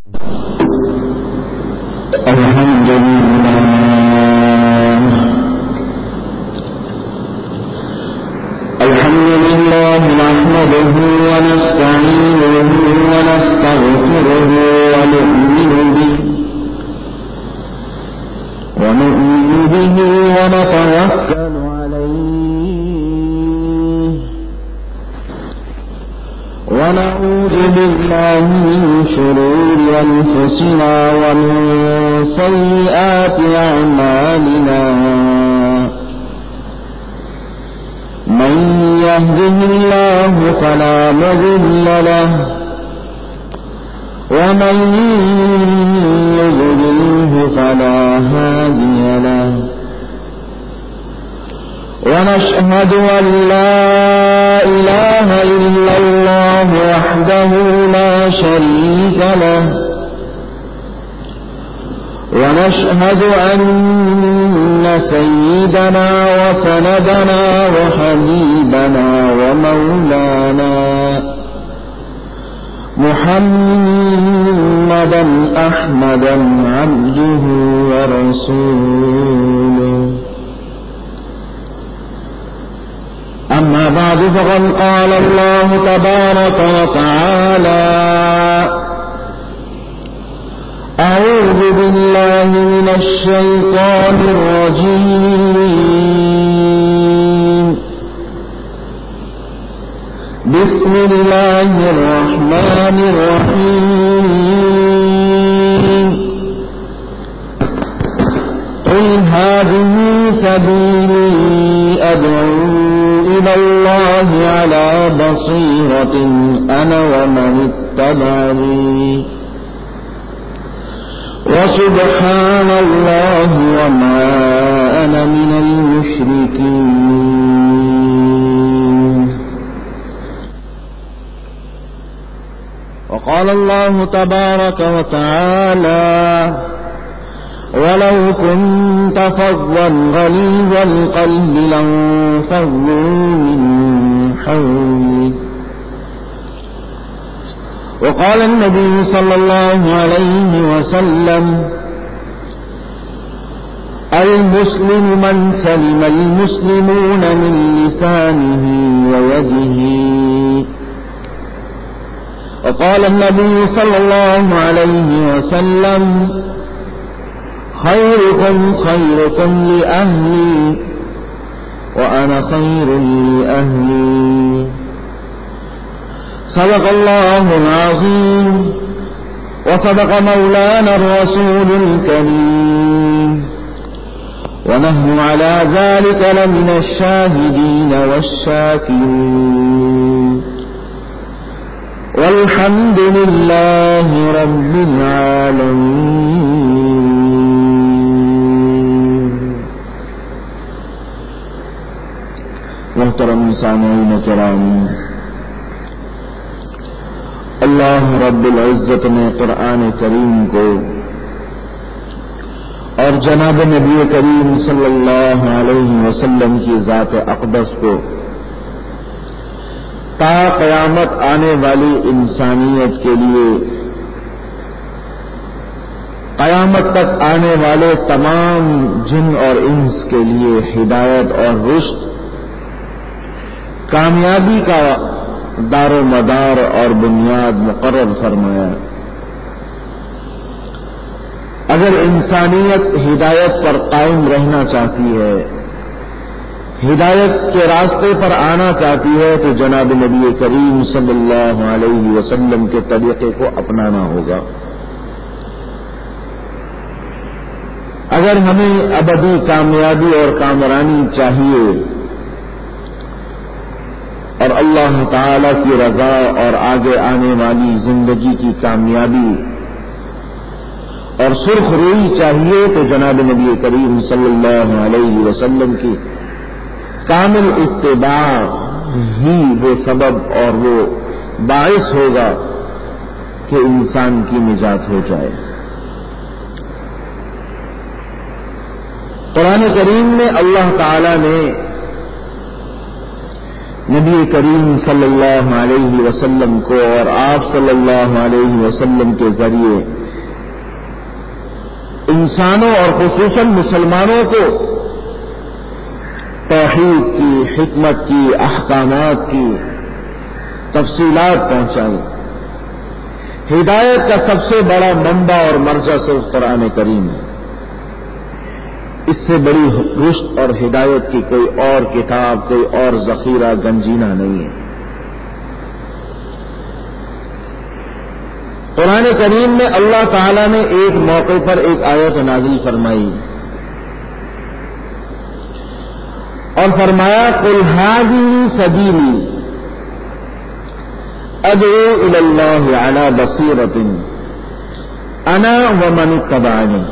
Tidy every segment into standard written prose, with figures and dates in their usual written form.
الحمد لله نحمده ونستعينه ونستغفره ونؤمن به ونتوكل عليه ونعوذ بالله من شرور أنفسنا ومن سيئات أعمالنا من يهده الله فلا مضل له ومن يضلله فلا هادي له ونشهد أن لا إله إلا الله وحده لا شريك له ونشهد أن سيدنا وسندنا وحبيبنا ومولانا محمدا أحمدا عبده ورسوله. أما بعد فقد قال الله تبارك وتعالى: أعوذ بالله من الشيطان الرجيم. بسم الله الرحمن الرحيم. قل هذه سبيلي أدعو إلى الله على بصيرة أنا ومن اتبعني وسبحان الله وما أنا من المشركين. وقال الله تبارك وتعالى: ولو كنت فظا غليظ القلب لانفضوا من حولك. وقال النبي صلى الله عليه وسلم: المسلم من سلم المسلمون من لسانه ويده. وقال النبي صلى الله عليه وسلم: خيركم خيركم لأهلي وأنا خير لأهلي. صدق الله العظيم وصدق مولانا الرسول الكريم ونحن على ذلك لمن الشاهدين والشاكرين والحمد لله رب العالمين. محترم سامعین کرام، اللہ رب العزت نے قرآن کریم کو اور جناب نبی کریم صلی اللہ علیہ وسلم کی ذات اقدس کو تا قیامت آنے والی انسانیت کے لیے، قیامت تک آنے والے تمام جن اور انس کے لیے ہدایت اور رشد، کامیابی کا دار و مدار اور بنیاد مقرر فرمایا. اگر انسانیت ہدایت پر قائم رہنا چاہتی ہے، ہدایت کے راستے پر آنا چاہتی ہے، تو جناب نبی کریم صلی اللہ علیہ وسلم کے طریقے کو اپنانا ہوگا. اگر ہمیں ابدی کامیابی اور کامرانی چاہیے اور اللہ تعالی کی رضا اور آگے آنے والی زندگی کی کامیابی اور سرخ روئی چاہیے، تو جناب نبی کریم صلی اللہ علیہ وسلم کی کامل اتباع ہی وہ سبب اور وہ باعث ہوگا کہ انسان کی نجات ہو جائے. قرآن کریم میں اللہ تعالی نے نبی کریم صلی اللہ علیہ وسلم کو اور آپ صلی اللہ علیہ وسلم کے ذریعے انسانوں اور خصوصاً مسلمانوں کو توحید کی، حکمت کی، احکامات کی تفصیلات پہنچائیں۔ ہدایت کا سب سے بڑا منبع اور مرجع صرف قرآن کریم ہے۔ اس سے بڑی رشد اور ہدایت کی کوئی اور کتاب، کوئی اور ذخیرہ گنجینہ نہیں ہے۔ قرآن کریم میں اللہ تعالیٰ نے ایک موقع پر ایک آیت نازل فرمائی اور فرمایا قل ھذہ سبیلی ادعو الی اللہ علی بصیرۃ انا ومن اتبعنی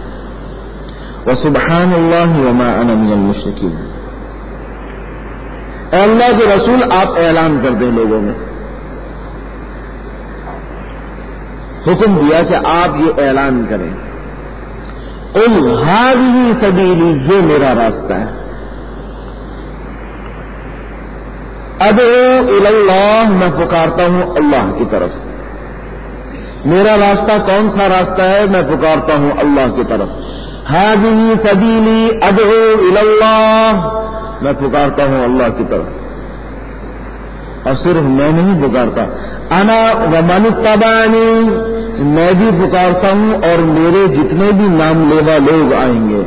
وسبحان اللہ وما انا من المشرکین۔ اے اللہ کے رسول آپ اعلان کر دیں لوگوں میں، حکم دیا کہ آپ یہ اعلان کریں قل ھذہ سبیلی، یہ میرا راستہ ہے، ادعو الی اللہ، میں پکارتا ہوں اللہ کی طرف۔ میرا راستہ کون سا راستہ ہے؟ میں پکارتا ہوں اللہ کی طرف۔ ھذہ سبیلی ادعو الی اللہ، میں پکارتا ہوں اللہ کی طرف۔ اور صرف میں نہیں پکارتا، انا ومن اتبعنی، میں بھی پکارتا ہوں اور میرے جتنے بھی نام لیوا لوگ آئیں گے،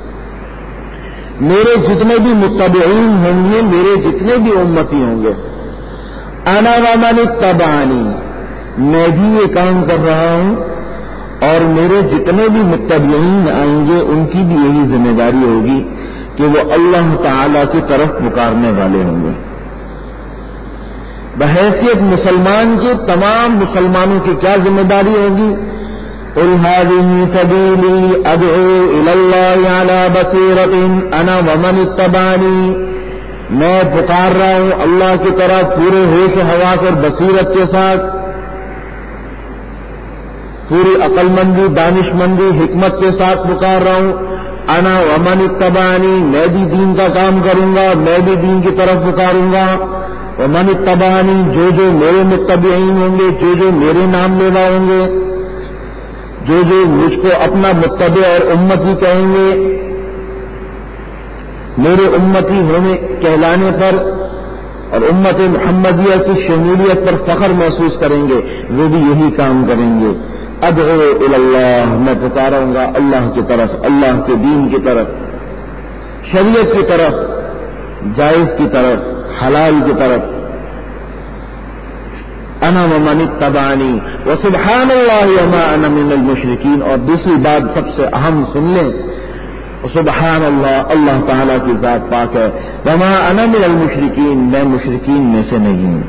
میرے جتنے بھی متبعین ہوں گے، میرے جتنے بھی امتی ہوں گے، انا ومن اتبعنی، میں بھی یہ کام کر رہا ہوں اور میرے جتنے بھی متبعین آئیں گے ان کی بھی یہی ذمہ داری ہوگی کہ وہ اللہ تعالی کی طرف پکارنے والے ہوں گے۔ بحیثیت مسلمان کے تمام مسلمانوں کی کیا ذمہ داری ہوگی؟ قل ھذہ سبیلی ادعو الی اللہ علی بصیرۃ انا ومن اتبعنی، میں پکار رہا ہوں اللہ کی طرف پورے ہوش و حواس اور بصیرت کے ساتھ، پوری عقل مندی، دانش مندی، حکمت کے ساتھ پکار رہا ہوں۔ انا ومن اتبعنی، میں بھی دین کا کام کروں گا، میں بھی دین کی طرف پکاروں گا۔ ومن اتبعنی، جو جو میرے متبعین ہوں گے، جو جو میرے نام لیوا ہوں گے، جو جو مجھ کو اپنا متبع اور امتی کہیں گے، میرے امتی ہونے کہلانے پر اور امت محمدیہ کی شمولیت پر فخر محسوس کریں گے، وہ بھی یہی کام کریں گے۔ ادعو الی اللہ، میں پکاروں گا اللہ کی طرف، اللہ کے دین کی طرف، شریعت کی طرف، جائز کی طرف، حلال کی طرف۔ انا ومن اتبعنی وسبحان اللہ وما انا من المشرکین، اور دوسری بات سب سے اہم سن لیں، سبحان اللہ، اللہ تعالیٰ کی ذات پاک ہے، وما انا من المشرکین، میں مشرکین میں سے نہیں ہوں۔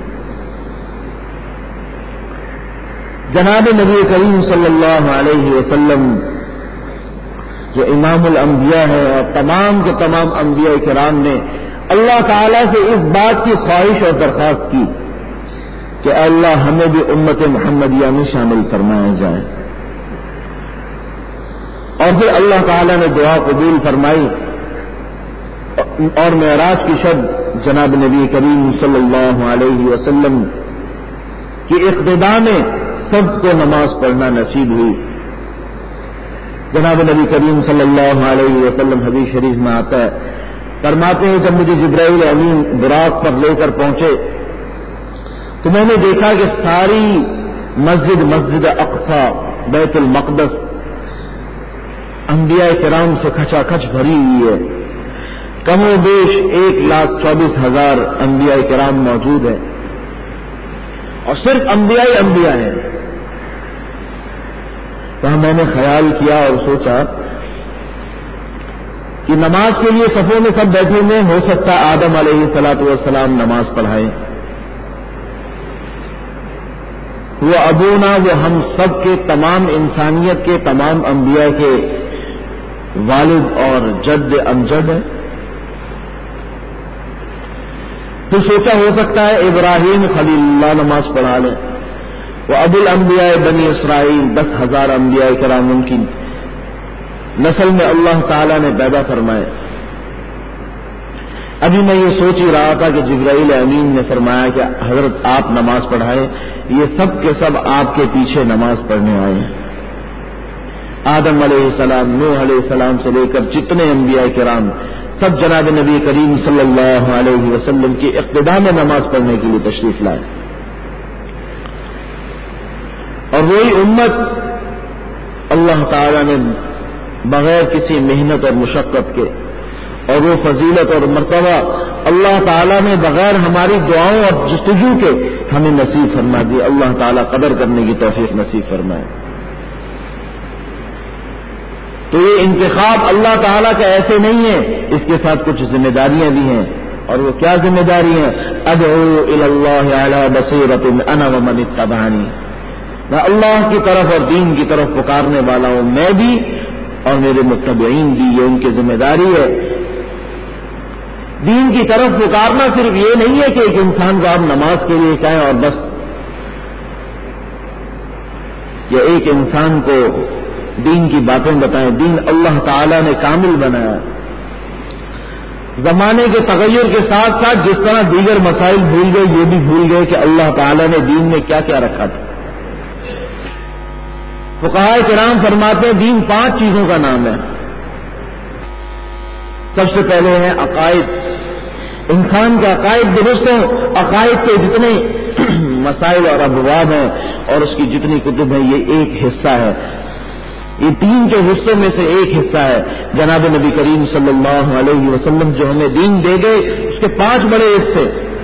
جناب نبی کریم صلی اللہ علیہ وسلم جو امام الانبیاء ہے اور تمام کے تمام انبیاء کرام نے اللہ تعالیٰ سے اس بات کی خواہش اور درخواست کی کہ اے اللہ ہمیں بھی امت محمدیہ میں شامل فرمایا جائے، اور پھر اللہ تعالیٰ نے دعا قبول فرمائی اور معراج کی شب جناب نبی کریم صلی اللہ علیہ وسلم کی اقتداء میں سب کو نماز پڑھنا نصیب ہوئی۔ جناب نبی کریم صلی اللہ علیہ وسلم حدیث شریف میں آتا ہے، فرماتے ہیں جب مجھے جبرائیل امین براق پر لے کر پہنچے تو میں نے دیکھا کہ ساری مسجد اقصی، بیت المقدس انبیاء کرام سے کھچا کھچ بھری ہوئی ہے، کم و بیش 1,24,000 انبیاء کرام موجود ہیں، اور صرف انبیاء ہیں۔ وہاں میں نے خیال کیا اور سوچا کہ نماز کے لیے صفوں میں سب بیٹھے ہوئے، ہو سکتا ہے آدم علیہ الصلوۃ والسلام نماز پڑھائیں، وہ ابونا، وہ ہم سب کے تمام انسانیت کے تمام انبیاء کے والد اور جد امجد ہیں۔ پھر سوچا ہو سکتا ہے ابراہیم خلیل اللہ نماز پڑھا لیں، وہ ابو الانبیاء بنی اسرائیل 10,000 انبیاء کرام ان کی نسل میں اللہ تعالیٰ نے پیدا فرمائے۔ ابھی میں یہ سوچ ہی رہا تھا کہ جبرائیل امین نے فرمایا کہ حضرت آپ نماز پڑھائیں، یہ سب کے سب آپ کے پیچھے نماز پڑھنے آئے ہیں۔ آدم علیہ السلام، نوح علیہ السلام سے لے کر جتنے انبیاء کرام سب جناب نبی کریم صلی اللہ علیہ وسلم کی اقتداء میں نماز پڑھنے کے لیے تشریف لائے. اور وہی امت اللہ تعالی نے بغیر کسی محنت اور مشقت کے، اور وہ فضیلت اور مرتبہ اللہ تعالیٰ نے بغیر ہماری دعاؤں اور جستجو کے ہمیں نصیب فرما دی. اللہ تعالیٰ قدر کرنے کی توفیق نصیب فرمائے. تو یہ انتخاب اللہ تعالیٰ کا ایسے نہیں ہے، اس کے ساتھ کچھ ذمہ داریاں بھی ہیں. اور وہ کیا ذمہ داری ہیں؟ ادعو الی اللہ علی بصیرۃ انا ومن اتبعنی، میں اللہ کی طرف اور دین کی طرف پکارنے والا ہوں، میں بھی اور میرے متبعین بھی. یہ ان کی ذمہ داری ہے. دین کی طرف پکارنا صرف یہ نہیں ہے کہ ایک انسان کو آپ نماز کے لیے کہیں اور بس، یا ایک انسان کو دین کی باتیں بتائیں. دین اللہ تعالیٰ نے کامل بنایا. زمانے کے تغیر کے ساتھ ساتھ جس طرح دیگر مسائل بھول گئے، یہ بھی بھول گئے کہ اللہ تعالیٰ نے دین میں کیا کیا رکھا تھا. فقہاء کرام فرماتے ہیں دین 5 چیزوں کا نام ہے. سب سے پہلے ہے عقائد. انسان کے عقائد درست ہوں. عقائد کے جتنے مسائل اور ابواب ہیں اور اس کی جتنی کتب ہیں، یہ ایک حصہ ہے. یہ 3 کے حصوں میں سے ایک حصہ ہے. جناب نبی کریم صلی اللہ علیہ وسلم جو ہمیں دین دے گئے، اس کے 5 بڑے حصے.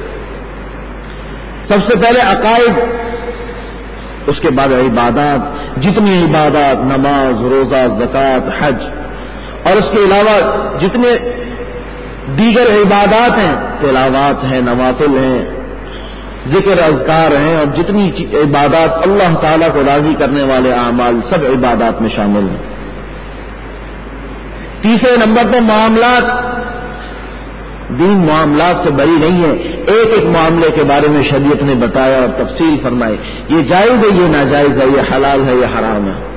سب سے پہلے عقائد، اس کے بعد عبادات. جتنی عبادات، نماز، روزہ، زکوٰۃ، حج، اور اس کے علاوہ جتنے دیگر عبادات ہیں، تلاوات ہیں، نوافل ہیں، ذکر اذکار ہیں، اور جتنی عبادات اللہ تعالیٰ کو راضی کرنے والے اعمال، سب عبادات میں شامل ہیں. تیسرے نمبر پر معاملات. دین معاملات سے بری نہیں ہے. ایک ایک معاملے کے بارے میں شریعت نے بتایا اور تفصیل فرمائی. یہ جائز ہے، یہ ناجائز ہے، یہ حلال ہے، یہ حرام ہے.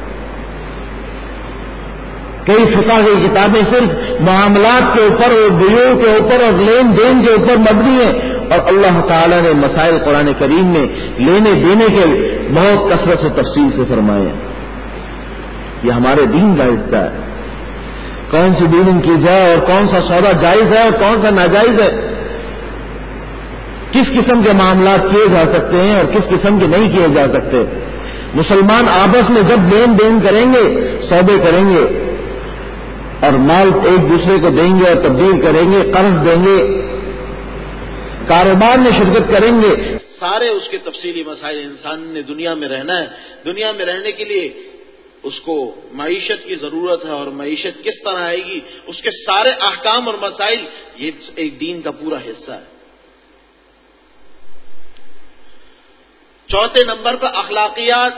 کئی فقہ کی کتابیں صرف معاملات کے اوپر اور بیوع کے اوپر اور لین دین کے اوپر مبنی ہیں، اور اللہ تعالیٰ نے مسائل قرآن کریم میں لینے دینے کے بہت کثرت سے تفصیل سے فرمائے ہیں. یہ ہمارے دین کا حصہ ہے. کون سی ڈیلنگ کی جائے اور کون سا سودا جائز ہے اور کون سا ناجائز ہے، کس قسم کے معاملات کیے جا سکتے ہیں اور کس قسم کے نہیں کیے جا سکتے. مسلمان آپس میں جب لین دین کریں گے، سودے کریں گے اور مال ایک دوسرے کو دیں گے اور تبدیل کریں گے، قرض دیں گے، کاروبار میں شرکت کریں گے، سارے اس کے تفصیلی مسائل. انسان نے دنیا میں رہنا ہے. دنیا میں رہنے کے لیے اس کو معیشت کی ضرورت ہے، اور معیشت کس طرح آئے گی، اس کے سارے احکام اور مسائل، یہ ایک دین کا پورا حصہ ہے. چوتھے نمبر پر اخلاقیات.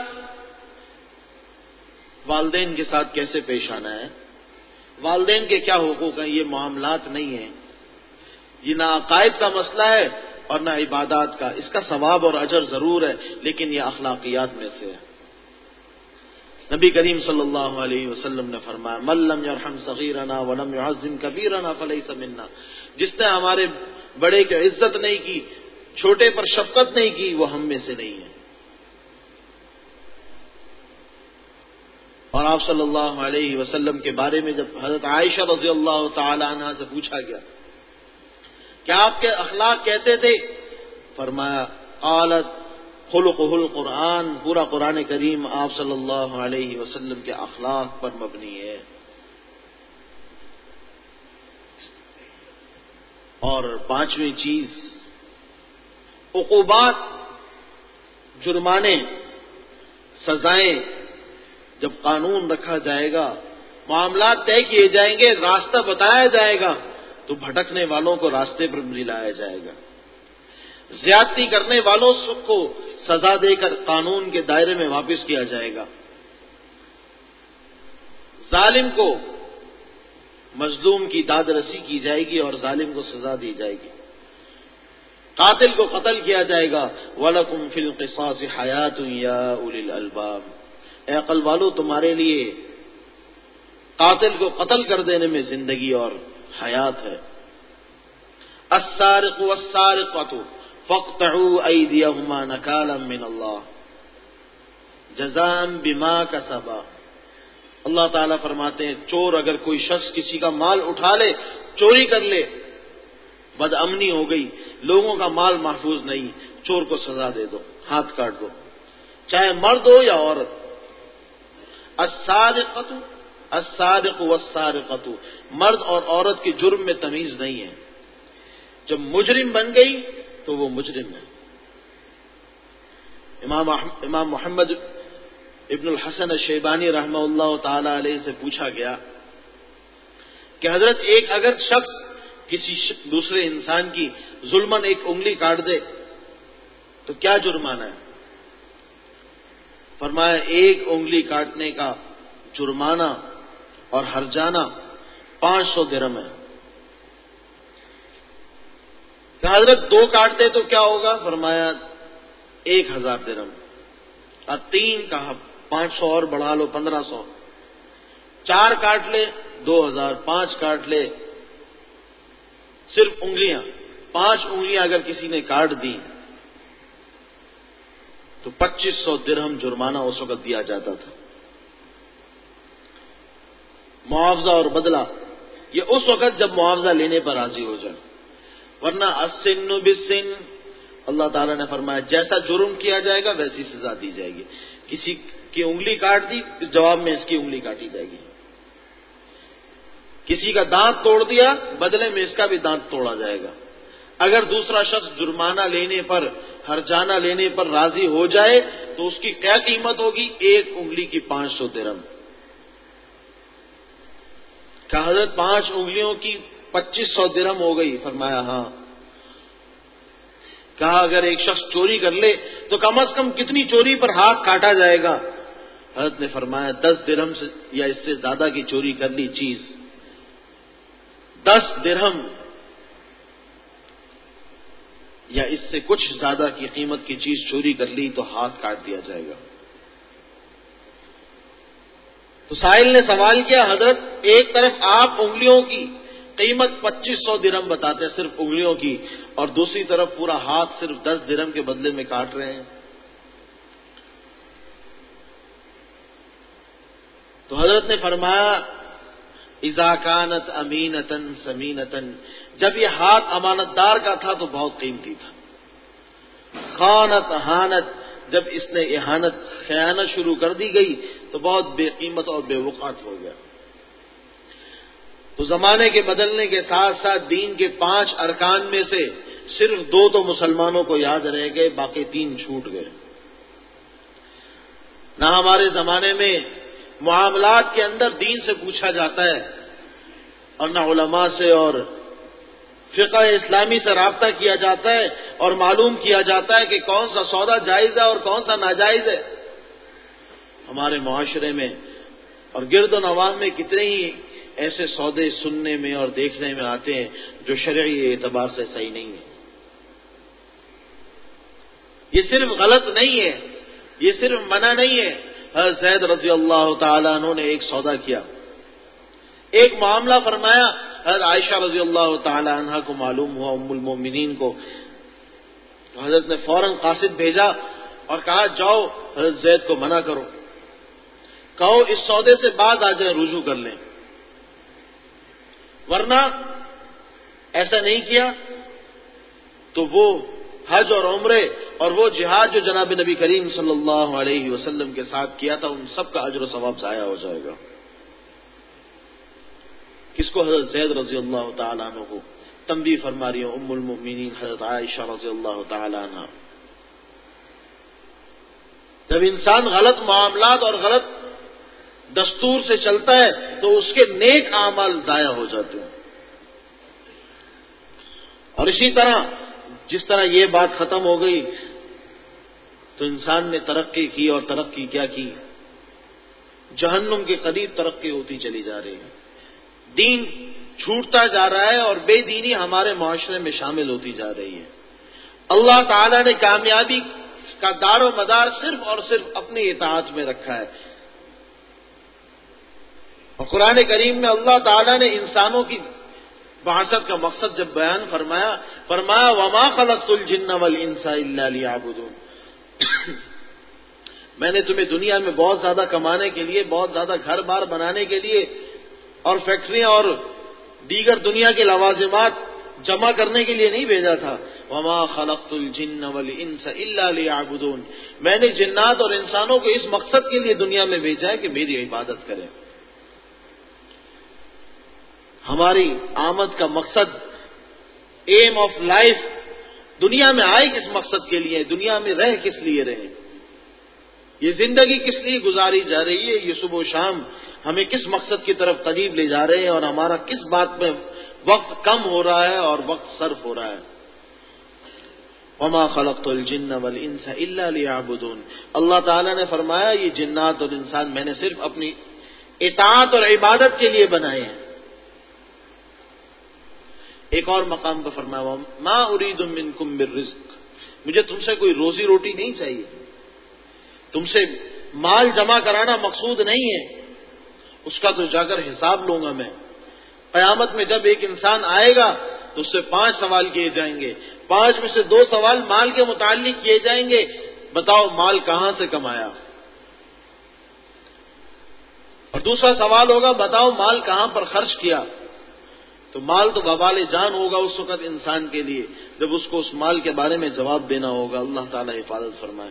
والدین کے ساتھ کیسے پیش آنا ہے، والدین کے کیا حقوق ہیں. یہ معاملات نہیں ہیں، یہ نہ عقائد کا مسئلہ ہے اور نہ عبادات کا. اس کا ثواب اور اجر ضرور ہے، لیکن یہ اخلاقیات میں سے ہے. نبی کریم صلی اللہ علیہ وسلم نے فرمایا من لم یرحم صغیرنا ولم یعظم کبیرنا فلیس منا. جس نے ہمارے بڑے کی عزت نہیں کی، چھوٹے پر شفقت نہیں کی، وہ ہم میں سے نہیں ہے. اور آپ صلی اللہ علیہ وسلم کے بارے میں جب حضرت عائشہ رضی اللہ تعالی عنہا سے پوچھا گیا کہ آپ کے اخلاق کیسے تھے، فرمایا قالت خلقہ القرآن. پورا قرآن کریم آپ صلی اللہ علیہ وسلم کے اخلاق پر مبنی ہے. اور 5ویں چیز عقوبات، جرمانے، سزائیں. جب قانون رکھا جائے گا، معاملات طے کیے جائیں گے، راستہ بتایا جائے گا، تو بھٹکنے والوں کو راستے پر لایا جائے گا. زیادتی کرنے والوں کو سزا دے کر قانون کے دائرے میں واپس کیا جائے گا. ظالم کو مظلوم کی داد رسی کی جائے گی اور ظالم کو سزا دی جائے گی. قاتل کو قتل کیا جائے گا. وَلَكُمْ فِي الْقِصَاصِ حَيَاةٌ يَا أُولِي الْأَلْبَابِ. اے عقل والو، تمہارے لیے قاتل کو قتل کر دینے میں زندگی اور حیات ہے. السارق والسارقة فاقطعوا أيديهما نكالا من الله جزاء بما كسبا اللہ تعالیٰ فرماتے ہیں چور اگر کوئی شخص کسی کا مال اٹھا لے، چوری کر لے، بد امنی ہو گئی، لوگوں کا مال محفوظ نہیں، چور کو سزا دے دو، ہاتھ کاٹ دو، چاہے مرد ہو یا عورت۔ الصادق والسارقۃ، مرد اور عورت کے جرم میں تمیز نہیں ہے، جب مجرم بن گئی تو وہ مجرم ہے۔ امام محمد ابن الحسن الشیبانی رحمہ اللہ تعالی علیہ سے پوچھا گیا کہ حضرت ایک اگر شخص کسی دوسرے انسان کی ظلماً ایک انگلی کاٹ دے تو کیا جرمانہ ہے؟ فرمایا ایک انگلی کاٹنے کا جرمانہ اور ہرجانہ 500 درہم ہے۔ کہ حضرت 2 کاٹتے تو کیا ہوگا؟ فرمایا 1000 درہم، اور 3 کہا 500 اور بڑھا لو 1500، 4 کاٹ لے 2000، 5 کاٹ لے، صرف انگلیاں 5 انگلیاں اگر کسی نے کاٹ دی تو 2500 درہم جرمانہ اس وقت دیا جاتا تھا۔ معاوضہ اور بدلہ یہ اس وقت جب معاوضہ لینے پر راضی ہو جائے، ورنہ السن بالسن، اللہ تعالیٰ نے فرمایا جیسا جرم کیا جائے گا ویسی سزا دی جائے گی۔ کسی کی انگلی کاٹ دی، اس جواب میں اس کی انگلی کاٹی جائے گی۔ کسی کا دانت توڑ دیا، بدلے میں اس کا بھی دانت توڑا جائے گا۔ اگر دوسرا شخص جرمانہ لینے پر، ہرجانہ لینے پر راضی ہو جائے تو اس کی کیا قیمت ہوگی؟ 1 انگلی کی 500 درہم۔ کہا حضرت 5 انگلیوں کی 2500 درہم ہو گئی؟ فرمایا ہاں۔ کہا اگر ایک شخص چوری کر لے تو کم از کم کتنی چوری پر ہاتھ کاٹا جائے گا؟ حضرت نے فرمایا 10 درہم سے یا اس سے زیادہ کی چوری کر لی چیز، 10 درہم یا اس سے کچھ زیادہ کی قیمت کی چیز چوری کر لی تو ہاتھ کاٹ دیا جائے گا۔ تو سائل نے سوال کیا حضرت ایک طرف آپ انگلیوں کی قیمت 2500 درہم بتاتے ہیں صرف انگلیوں کی، اور دوسری طرف پورا ہاتھ صرف 10 درہم کے بدلے میں کاٹ رہے ہیں۔ تو حضرت نے فرمایا اذا کانت امینتن سمینتن، جب یہ ہاتھ امانت دار کا تھا تو بہت قیمتی تھا، خانت اہانت، جب اس نے اہانت خیانت شروع کر دی گئی تو بہت بے قیمت اور بے وقعت ہو گیا۔ تو زمانے کے بدلنے کے ساتھ ساتھ دین کے 5 ارکان میں سے صرف 2 تو مسلمانوں کو یاد رہ گئے، باقی 3 چھوٹ گئے۔ نہ ہمارے زمانے میں معاملات کے اندر دین سے پوچھا جاتا ہے، اور نہ علماء سے اور فقہ اسلامی سے رابطہ کیا جاتا ہے اور معلوم کیا جاتا ہے کہ کون سا سودا جائز ہے اور کون سا ناجائز ہے۔ ہمارے معاشرے میں اور گرد و نواح میں کتنے ہی ایسے سودے سننے میں اور دیکھنے میں آتے ہیں جو شرعی اعتبار سے صحیح نہیں ہے۔ یہ صرف غلط نہیں ہے، یہ صرف منع نہیں ہے۔ حضرت زید رضی اللہ تعالیٰ عنہ نے ایک سودا کیا، ایک معاملہ فرمایا، حضرت عائشہ رضی اللہ تعالی عنہا کو معلوم ہوا، ام المومنین کو، تو حضرت نے فوراً قاصد بھیجا اور کہا جاؤ حضرت زید کو منع کرو، کہو اس سودے سے باز آ جائیں، رجوع کر لیں، ورنہ ایسا نہیں کیا تو وہ حج اور عمرے اور وہ جہاد جو جناب نبی کریم صلی اللہ علیہ وسلم کے ساتھ کیا تھا ان سب کا اجر و ثواب ضائع ہو جائے گا۔ کس کو؟ حضرت زید رضی اللہ تعالیٰ عنہ کو تنبیہ فرما رہی ہوں ام المؤمنین حضرت عائشہ رضی اللہ تعالیٰ عنہ۔ جب انسان غلط معاملات اور غلط دستور سے چلتا ہے تو اس کے نیک اعمال ضائع ہو جاتے ہیں۔ اور اسی طرح جس طرح یہ بات ختم ہو گئی تو انسان نے ترقی کی، اور ترقی کیا کی؟ جہنم کے قریب ترقی ہوتی چلی جا رہی ہے، دین چھوٹتا جا رہا ہے اور بے دینی ہمارے معاشرے میں شامل ہوتی جا رہی ہے۔ اللہ تعالیٰ نے کامیابی کا دار و مدار صرف اور صرف اپنی اطاعت میں رکھا ہے، اور قرآن کریم میں اللہ تعالیٰ نے انسانوں کی بعثت کا مقصد جب بیان فرمایا وما خلقت الجن والانس الا لیعبدون، میں نے تمہیں دنیا میں بہت زیادہ کمانے کے لیے، بہت زیادہ گھر بار بنانے کے لیے اور فیکٹریاں اور دیگر دنیا کے لوازمات جمع کرنے کے لیے نہیں بھیجا تھا۔ وما خلقت الجن والانس الا ليعبدون، میں نے جنات اور انسانوں کو اس مقصد کے لیے دنیا میں بھیجا ہے کہ میری عبادت کریں۔ ہماری آمد کا مقصد، ایم آف لائف، دنیا میں آئے کس مقصد کے لیے، دنیا میں رہ کس لیے رہے، یہ زندگی کس لیے گزاری جا رہی ہے، یہ صبح و شام ہمیں کس مقصد کی طرف قریب لے جا رہے ہیں، اور ہمارا کس بات میں وقت کم ہو رہا ہے اور وقت صرف ہو رہا ہے۔ وما خلقت الجن والانس الا ليعبدون، اللہ تعالیٰ نے فرمایا یہ جنات اور انسان میں نے صرف اپنی اطاعت اور عبادت کے لیے بنائے ہیں۔ ایک اور مقام پر فرمایا ما اريد منكم من رزق، مجھے تم سے کوئی روزی روٹی نہیں چاہیے، تم سے مال جمع کرانا مقصود نہیں ہے، اس کا تو جا کر حساب لوں گا میں۔ قیامت میں جب ایک انسان آئے گا تو اس سے 5 سوال کیے جائیں گے، 5 میں سے 2 سوال مال کے متعلق کیے جائیں گے، بتاؤ مال کہاں سے کمایا، اور دوسرا سوال ہوگا بتاؤ مال کہاں پر خرچ کیا۔ تو مال تو وبال جان ہوگا اس وقت انسان کے لیے جب اس کو اس مال کے بارے میں جواب دینا ہوگا۔ اللہ تعالی حفاظت فرمائے۔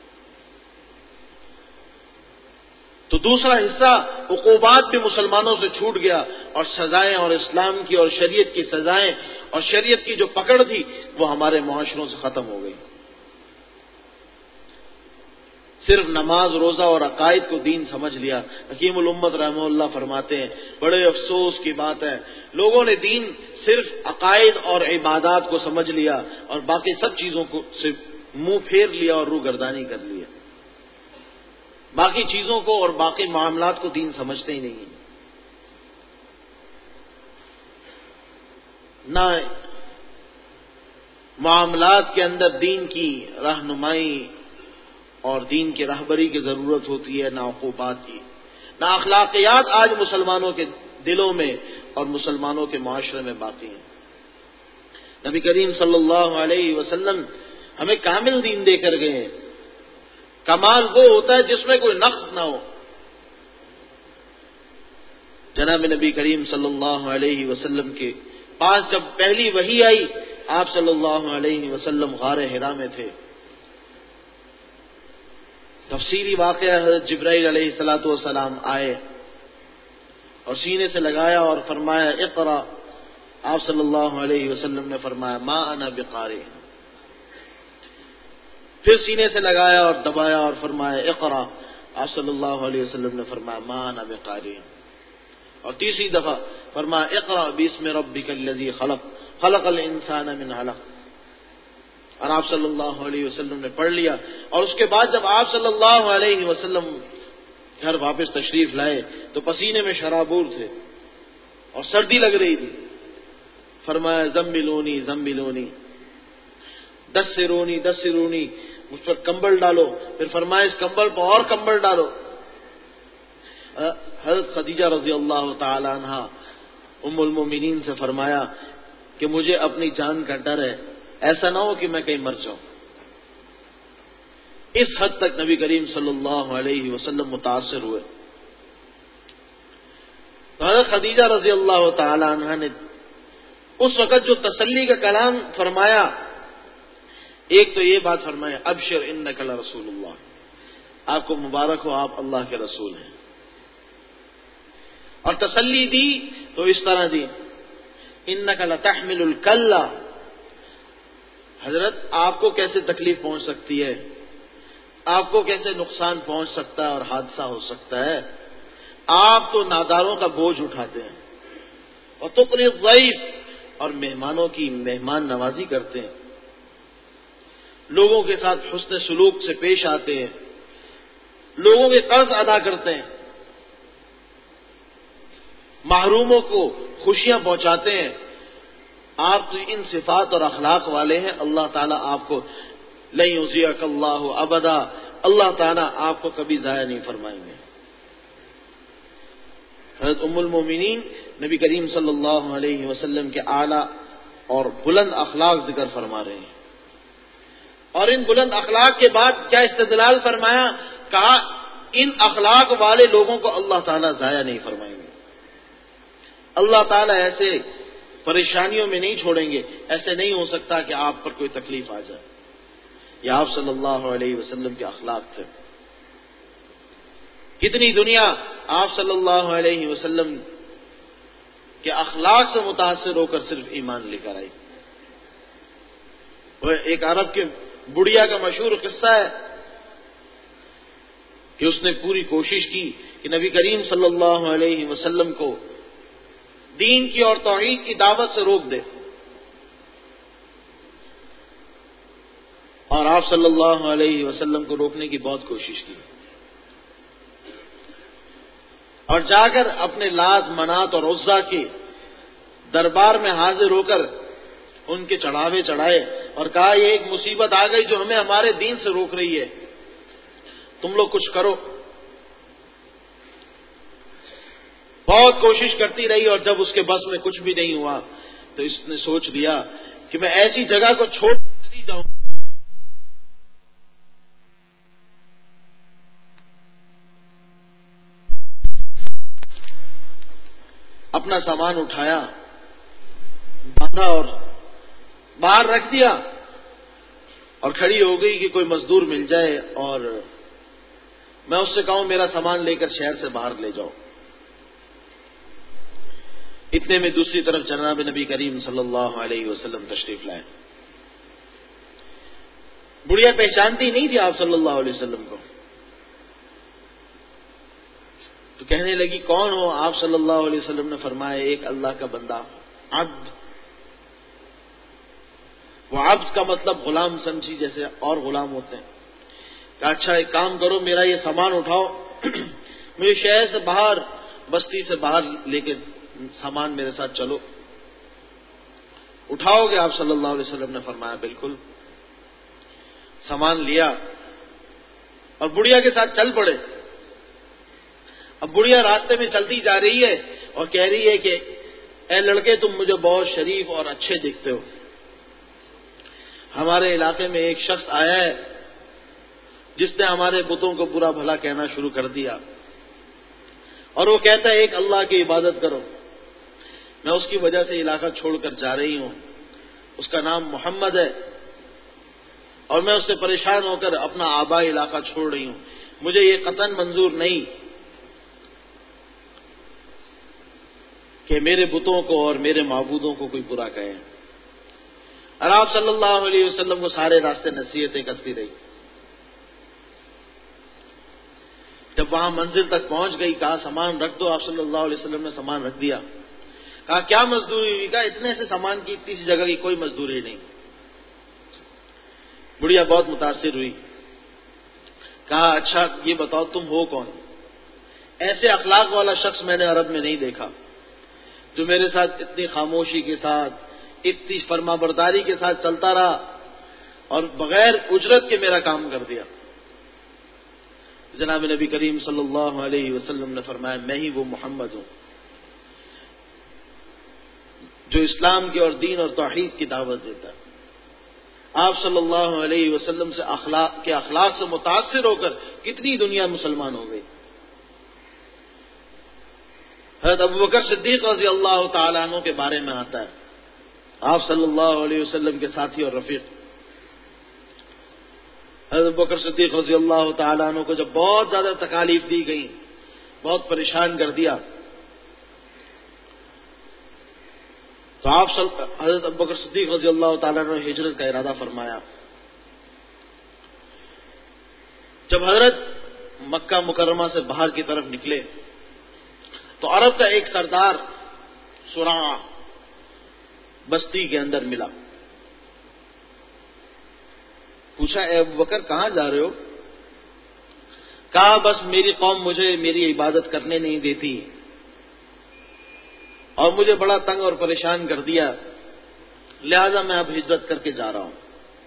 تو دوسرا حصہ عقوبات بھی مسلمانوں سے چھوٹ گیا، اور سزائیں اور اسلام کی اور شریعت کی سزائیں اور شریعت کی جو پکڑ تھی وہ ہمارے معاشروں سے ختم ہو گئی۔ صرف نماز، روزہ اور عقائد کو دین سمجھ لیا۔ حکیم الامت رحمہ اللہ فرماتے ہیں بڑے افسوس کی بات ہے، لوگوں نے دین صرف عقائد اور عبادات کو سمجھ لیا اور باقی سب چیزوں کو سے منہ پھیر لیا اور روگردانی کر لیا، باقی چیزوں کو اور باقی معاملات کو دین سمجھتے ہی نہیں، نہ معاملات کے اندر دین کی رہنمائی اور دین کی رہبری کی ضرورت ہوتی ہے، نہ عقوبات کی، نہ اخلاقیات آج مسلمانوں کے دلوں میں اور مسلمانوں کے معاشرے میں باقی ہیں۔ نبی کریم صلی اللہ علیہ وسلم ہمیں کامل دین دے کر گئے ہیں۔ کمال وہ ہوتا ہے جس میں کوئی نقص نہ ہو۔ جناب نبی کریم صلی اللہ علیہ وسلم کے پاس جب پہلی وحی آئی، آپ صلی اللہ علیہ وسلم غار حرا میں تھے۔ تفصیلی واقعہ حضرت جبرائیل علیہ الصلوۃ والسلام آئے اور سینے سے لگایا اور فرمایا اقرا، آپ صلی اللہ علیہ وسلم نے فرمایا ما انا بقاری، پھر سینے سے لگایا اور دبایا اور فرمایا اقرا، آپ صلی اللہ علیہ وسلم نے فرمایا ما انا بقاری، اور تیسری دفعہ فرمایا اقرا باسم ربک الذی خلق خلق الانسان من علق، اور آپ صلی اللہ علیہ وسلم نے پڑھ لیا۔ اور اس کے بعد جب آپ صلی اللہ علیہ وسلم گھر واپس تشریف لائے تو پسینے میں شرابور تھے اور سردی لگ رہی تھی، فرمایا زمبلونی زمبلونی دسرونی دسرونی، مجھ پر کمبل ڈالو، پھر فرمایا اس کمبل پر اور کمبل ڈالو۔ حضرت خدیجہ رضی اللہ تعالی عنہا ام المومنین سے فرمایا کہ مجھے اپنی جان کا ڈر ہے، ایسا نہ ہو کہ میں کہیں مر جاؤں۔ اس حد تک نبی کریم صلی اللہ علیہ وسلم متاثر ہوئے۔ تو حضرت خدیجہ رضی اللہ تعالی عنہا نے اس وقت جو تسلی کا کلام فرمایا، ایک تو یہ بات فرمایا ابشر انک لرسول اللہ، آپ کو مبارک ہو آپ اللہ کے رسول ہیں، اور تسلی دی تو اس طرح دی انک لتحمل الکلہ، حضرت آپ کو کیسے تکلیف پہنچ سکتی ہے، آپ کو کیسے نقصان پہنچ سکتا ہے اور حادثہ ہو سکتا ہے، آپ تو ناداروں کا بوجھ اٹھاتے ہیں اور تقری الضیف، اور مہمانوں کی مہمان نوازی کرتے ہیں، لوگوں کے ساتھ حسن سلوک سے پیش آتے ہیں، لوگوں کے قرض ادا کرتے ہیں، محروموں کو خوشیاں پہنچاتے ہیں۔ آپ تو ان صفات اور اخلاق والے ہیں، اللہ تعالیٰ آپ کو لن یضیعک اللہ ابدا، اللہ تعالیٰ آپ کو کبھی ضائع نہیں فرمائیں گے۔ حضرت ام المومنین نبی کریم صلی اللہ علیہ وسلم کے اعلیٰ اور بلند اخلاق ذکر فرما رہے ہیں، اور ان بلند اخلاق کے بعد کیا استدلال فرمایا کہا ان اخلاق والے لوگوں کو اللہ تعالیٰ ضائع نہیں فرمائیں گے. اللہ تعالیٰ ایسے پریشانیوں میں نہیں چھوڑیں گے. ایسے نہیں ہو سکتا کہ آپ پر کوئی تکلیف آ جائے. یہ آپ صلی اللہ علیہ وسلم کے اخلاق تھے. کتنی دنیا آپ صلی اللہ علیہ وسلم کے اخلاق سے متاثر ہو کر صرف ایمان لے کر آئی. وہ ایک عرب کے بڑھیا کا مشہور قصہ ہے کہ اس نے پوری کوشش کی کہ نبی کریم صلی اللہ علیہ وسلم کو دین کی اور توحید کی دعوت سے روک دے. اور آپ صلی اللہ علیہ وسلم کو روکنے کی بہت کوشش کی. اور جا کر اپنے لات منات اور عزا کے دربار میں حاضر ہو کر ان کے چڑھاوے چڑھائے اور کہا یہ ایک مصیبت آ گئی جو ہمیں ہمارے دین سے روک رہی ہے, تم لوگ کچھ کرو. بہت کوشش کرتی رہی اور جب اس کے بس میں کچھ بھی نہیں ہوا تو اس نے سوچ لیا کہ میں ایسی جگہ کو چھوڑ کر چلی جاؤں. اپنا سامان اٹھایا, باندھا اور باہر رکھ دیا اور کھڑی ہو گئی کہ کوئی مزدور مل جائے اور میں اس سے کہوں میرا سامان لے کر شہر سے باہر لے جاؤ. اتنے میں دوسری طرف جناب نبی کریم صلی اللہ علیہ وسلم تشریف لائے. بڑھیا پہچانتی نہیں تھی آپ صلی اللہ علیہ وسلم کو, تو کہنے لگی کون ہو؟ آپ صلی اللہ علیہ وسلم نے فرمایا ایک اللہ کا بندہ, عبد. وہ عبد کا مطلب غلام سمجھی جیسے اور غلام ہوتے ہیں. کہ اچھا ایک کام کرو, میرا یہ سامان اٹھاؤ, میرے شہر سے باہر بستی سے باہر لے کے سامان میرے ساتھ چلو. اٹھاؤ گے؟ آپ صلی اللہ علیہ وسلم نے فرمایا بالکل. سامان لیا اور بڑھیا کے ساتھ چل پڑے. اب بڑھیا راستے میں چلتی جا رہی ہے اور کہہ رہی ہے کہ اے لڑکے تم مجھے بہت شریف اور اچھے دکھتے ہو. ہمارے علاقے میں ایک شخص آیا ہے جس نے ہمارے بتوں کو برا بھلا کہنا شروع کر دیا اور وہ کہتا ہے ایک اللہ کی عبادت کرو. میں اس کی وجہ سے علاقہ چھوڑ کر جا رہی ہوں. اس کا نام محمد ہے اور میں اس سے پریشان ہو کر اپنا آبائی علاقہ چھوڑ رہی ہوں. مجھے یہ قطعاً منظور نہیں کہ میرے بتوں کو اور میرے معبودوں کو کوئی برا کہے. اور آپ صلی اللہ علیہ وسلم کو سارے راستے نصیحتیں کرتی رہی. جب وہاں منزل تک پہنچ گئی, کہا سامان رکھ دو. آپ صلی اللہ علیہ وسلم نے سامان رکھ دیا. کہا کیا مزدوری ہوئی؟ کہا اتنے سے سامان کی اتنی سی جگہ کی کوئی مزدوری نہیں. بڑھیا بہت متاثر ہوئی. کہا اچھا یہ بتاؤ تم ہو کون؟ ایسے اخلاق والا شخص میں نے عرب میں نہیں دیکھا جو میرے ساتھ اتنی خاموشی کے ساتھ, اتنی فرما برداری کے ساتھ چلتا رہا اور بغیر اجرت کے میرا کام کر دیا. جناب نبی کریم صلی اللہ علیہ وسلم نے فرمایا میں ہی وہ محمد ہوں جو اسلام کی اور دین اور توحید کی دعوت دیتا ہے. آپ صلی اللہ علیہ وسلم سے اخلاق سے متاثر ہو کر کتنی دنیا مسلمان ہو گئی. حضرت ابوبکر صدیق رضی اللہ تعالیٰ عنہ کے بارے میں آتا ہے, آپ صلی اللہ علیہ وسلم کے ساتھی اور رفیق. حضرت ابوبکر صدیق رضی اللہ تعالیٰ عنہ کو جب بہت زیادہ تکالیف دی گئی, بہت پریشان کر دیا, تو آپ حضرت ابوبکر صدیق رضی اللہ تعالیٰ عنہ ہجرت کا ارادہ فرمایا. جب حضرت مکہ مکرمہ سے باہر کی طرف نکلے تو عرب کا ایک سردار سراع بستی کے اندر ملا. پوچھا اے ابوبکر کہاں جا رہے ہو؟ کہا بس میری قوم مجھے میری عبادت کرنے نہیں دیتی اور مجھے بڑا تنگ اور پریشان کر دیا, لہذا میں اب ہجرت کر کے جا رہا ہوں.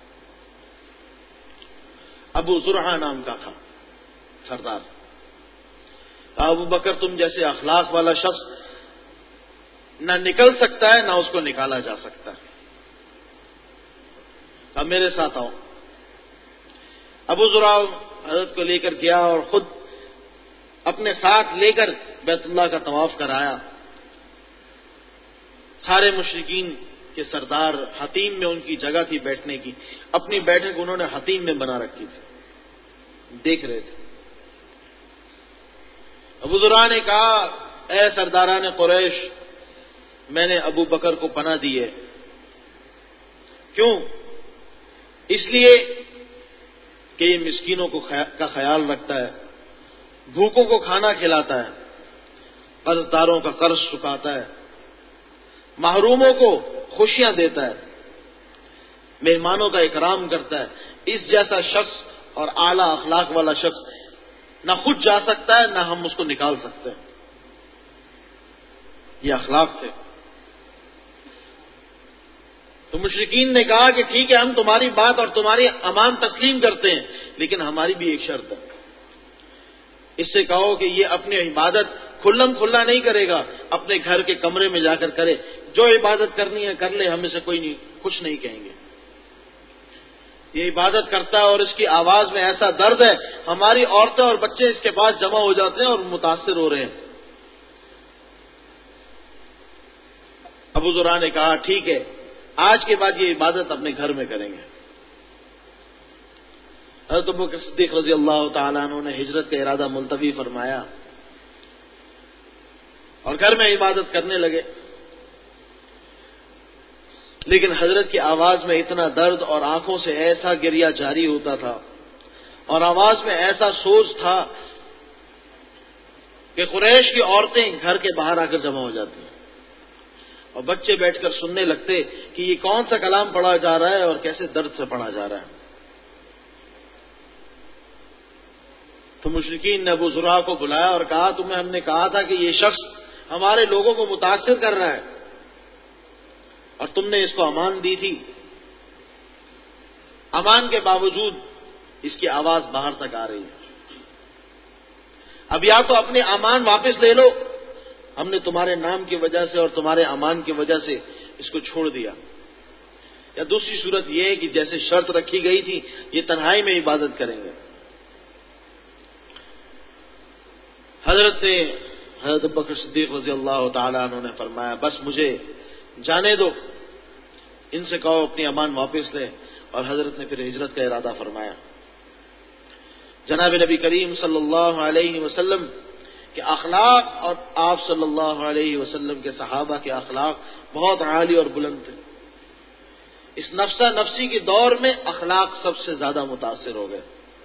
ابو زرعہ نام کا تھا سردار. ابوبکر تم جیسے اخلاق والا شخص نہ نکل سکتا ہے نہ اس کو نکالا جا سکتا ہے. اب میرے ساتھ آؤ. ابو زرعہ حضرت کو لے کر گیا اور خود اپنے ساتھ لے کر بیت اللہ کا طواف کرایا. سارے مشرکین کے سردار حتیم میں ان کی جگہ تھی بیٹھنے کی، اپنی بیٹھک انہوں نے حتیم میں بنا رکھی تھی، دیکھ رہے تھے. ابو ذرا نے کہا اے سرداران قریش، میں نے ابو بکر کو پناہ دی ہے. کیوں؟ اس لیے کہ یہ مسکینوں کا خیال رکھتا ہے، بھوکوں کو کھانا کھلاتا ہے، قرض داروں کا قرض چکاتا ہے، محروموں کو خوشیاں دیتا ہے، مہمانوں کا اکرام کرتا ہے. اس جیسا شخص اور اعلیٰ اخلاق والا شخص نہ خود جا سکتا ہے نہ ہم اس کو نکال سکتے ہیں. یہ اخلاق تھے. تو مشرکین نے کہا کہ ٹھیک ہے، ہم تمہاری بات اور تمہاری امان تسلیم کرتے ہیں، لیکن ہماری بھی ایک شرط ہے. اس سے کہو کہ یہ اپنی عبادت کھلم کھلا نہیں کرے گا، اپنے گھر کے کمرے میں جا کر کرے، جو عبادت کرنی ہے کر لے، ہم اسے کچھ نہیں کہیں گے. یہ عبادت کرتا ہے اور اس کی آواز میں ایسا درد ہے، ہماری عورتیں اور بچے اس کے پاس جمع ہو جاتے ہیں اور متاثر ہو رہے ہیں. ابو ذرا نے کہا ٹھیک ہے، آج کے بعد یہ عبادت اپنے گھر میں کریں گے. حضرت ابوبکر صدیق رضی اللہ تعالیٰ عنہ نے ہجرت کا ارادہ ملتوی فرمایا اور گھر میں عبادت کرنے لگے. لیکن حضرت کی آواز میں اتنا درد اور آنکھوں سے ایسا گریہ جاری ہوتا تھا اور آواز میں ایسا سوز تھا کہ قریش کی عورتیں گھر کے باہر آ کر جمع ہو جاتی ہیں اور بچے بیٹھ کر سننے لگتے کہ یہ کون سا کلام پڑھا جا رہا ہے اور کیسے درد سے پڑھا جا رہا ہے. تو مشرکین نے ابو ذرا کو بلایا اور کہا تمہیں ہم نے کہا تھا کہ یہ شخص ہمارے لوگوں کو متاثر کر رہا ہے اور تم نے اس کو امان دی تھی. امان کے باوجود اس کی آواز باہر تک آ رہی ہے. اب یا تو اپنے امان واپس لے لو، ہم نے تمہارے نام کی وجہ سے اور تمہارے امان کی وجہ سے اس کو چھوڑ دیا، یا دوسری صورت یہ ہے کہ جیسے شرط رکھی گئی تھی یہ تنہائی میں عبادت کریں گے. حضرت ابوبکر صدیق رضی اللہ تعالیٰ عنہ نے فرمایا بس مجھے جانے دو، ان سے کہو اپنی امان واپس لے. اور حضرت نے پھر ہجرت کا ارادہ فرمایا. جناب نبی کریم صلی اللہ علیہ وسلم کے اخلاق اور آپ صلی اللہ علیہ وسلم کے صحابہ کے اخلاق بہت عالی اور بلند تھے. اس نفسا نفسی کے دور میں اخلاق سب سے زیادہ متاثر ہو گئے.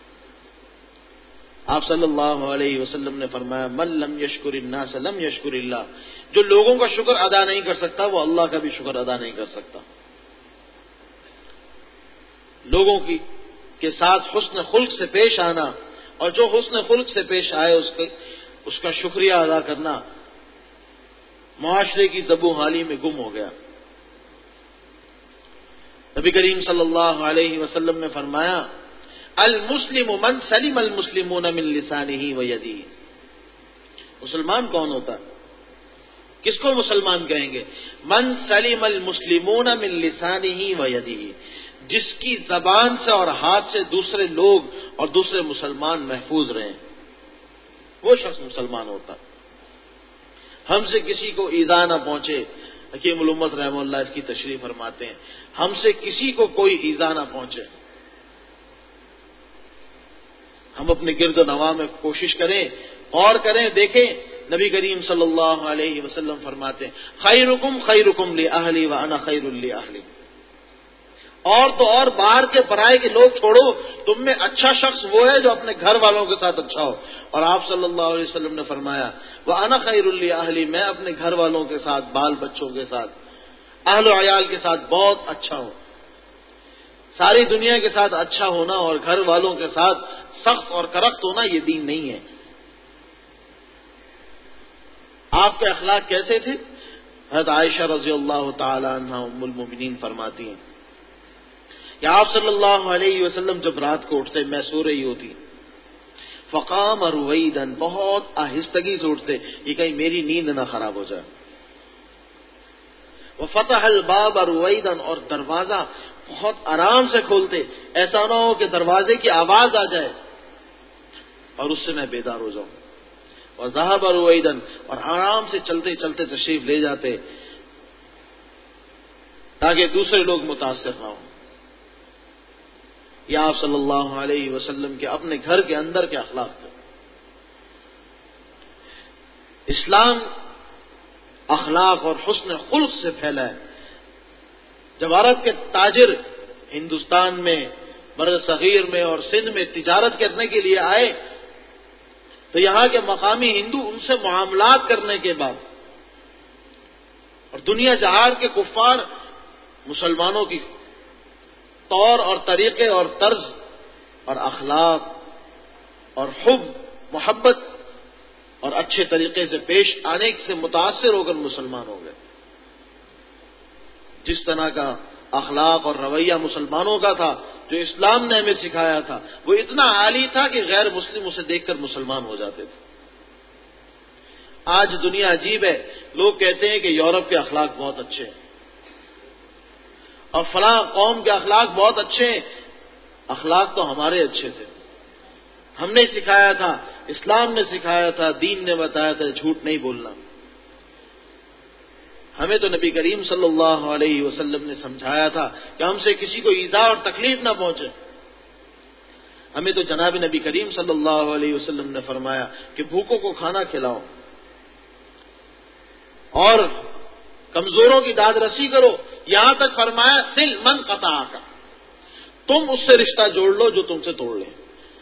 آپ صلی اللہ علیہ وسلم نے فرمایا من لم یشکر الناس لم یشکر اللہ، جو لوگوں کا شکر ادا نہیں کر سکتا وہ اللہ کا بھی شکر ادا نہیں کر سکتا. لوگوں کے ساتھ حسن خلق سے پیش آنا اور جو حسن خلق سے پیش آئے اس کا شکریہ ادا کرنا معاشرے کی زبوں حالی میں گم ہو گیا. نبی کریم صلی اللہ علیہ وسلم نے فرمایا المسلم من سلم المسلمون من لسانہ و یدہ. مسلمان کون ہوتا ہے؟ کس کو مسلمان کہیں گے؟ من سلم المسلمون من لسانہ و یدہ، جس کی زبان سے اور ہاتھ سے دوسرے لوگ اور دوسرے مسلمان محفوظ رہیں، وہ شخص مسلمان ہوتا. ہم سے کسی کو ایذا نہ پہنچے. حکیم الامت رحمہ اللہ اس کی تشریح فرماتے ہیں ہم سے کسی کو کوئی ایذا نہ پہنچے. ہم اپنے گرد و نواح میں کوشش کریں اور کریں. دیکھیں نبی کریم صلی اللہ علیہ وسلم فرماتے ہیں خیرکم خیرکم لأہلی وانا خیر لأہلی. اور تو اور باہر کے پرائے کے لوگ چھوڑو، تم میں اچھا شخص وہ ہے جو اپنے گھر والوں کے ساتھ اچھا ہو. اور آپ صلی اللہ علیہ وسلم نے فرمایا وَأَنَا خَيْرٌ لِأَهْلِي، میں اپنے گھر والوں کے ساتھ، بال بچوں کے ساتھ، اہل و عیال کے ساتھ بہت اچھا ہوں. ساری دنیا کے ساتھ اچھا ہونا اور گھر والوں کے ساتھ سخت اور کرخت ہونا یہ دین نہیں ہے. آپ کے اخلاق کیسے تھے؟ حضرت عائشہ رضی اللہ تعالی عنہا ام المؤمنین فرماتی ہیں کہ آپ صلی اللہ علیہ وسلم جب رات کو اٹھتے میں سو رہی ہوتی، فقام رویدن، بہت آہستگی سے اٹھتے یہ کہیں میری نیند نہ خراب ہو جائے. وفتح الباب رویدن، اور دروازہ بہت آرام سے کھولتے، ایسا نہ ہو کہ دروازے کی آواز آ جائے اور اس سے میں بیدار ہو جاؤں. اور ذهب رویدا، اور آرام سے چلتے چلتے تشریف لے جاتے تاکہ دوسرے لوگ متاثر نہ ہوں. یا آپ صلی اللہ علیہ وسلم کے اپنے گھر کے اندر کے اخلاق تھے. اسلام اخلاق اور حسن خلق سے پھیلا ہے. جب عرب کے تاجر ہندوستان میں، بر صغیر میں اور سندھ میں تجارت کرنے کے لیے آئے تو یہاں کے مقامی ہندو ان سے معاملات کرنے کے بعد اور دنیا جہان کے کفار مسلمانوں کی طور اور طریقے اور طرز اور اخلاق اور حب محبت اور اچھے طریقے سے پیش آنے سے متاثر ہو کر مسلمان ہو گئے. جس طرح کا اخلاق اور رویہ مسلمانوں کا تھا جو اسلام نے ہمیں سکھایا تھا وہ اتنا عالی تھا کہ غیر مسلم اسے دیکھ کر مسلمان ہو جاتے تھے. آج دنیا عجیب ہے، لوگ کہتے ہیں کہ یورپ کے اخلاق بہت اچھے ہیں اور فلاں قوم کے اخلاق بہت اچھے ہیں. اخلاق تو ہمارے اچھے تھے، ہم نے سکھایا تھا، اسلام نے سکھایا تھا، دین نے بتایا تھا جھوٹ نہیں بولنا. ہمیں تو نبی کریم صلی اللہ علیہ وسلم نے سمجھایا تھا کہ ہم سے کسی کو ایذا اور تکلیف نہ پہنچے. ہمیں تو جناب نبی کریم صلی اللہ علیہ وسلم نے فرمایا کہ بھوکوں کو کھانا کھلاؤ اور کمزوروں کی داد رسی کرو. یہاں تک فرمایا سل من قطعک، تم اس سے رشتہ جوڑ لو جو تم سے توڑ لے.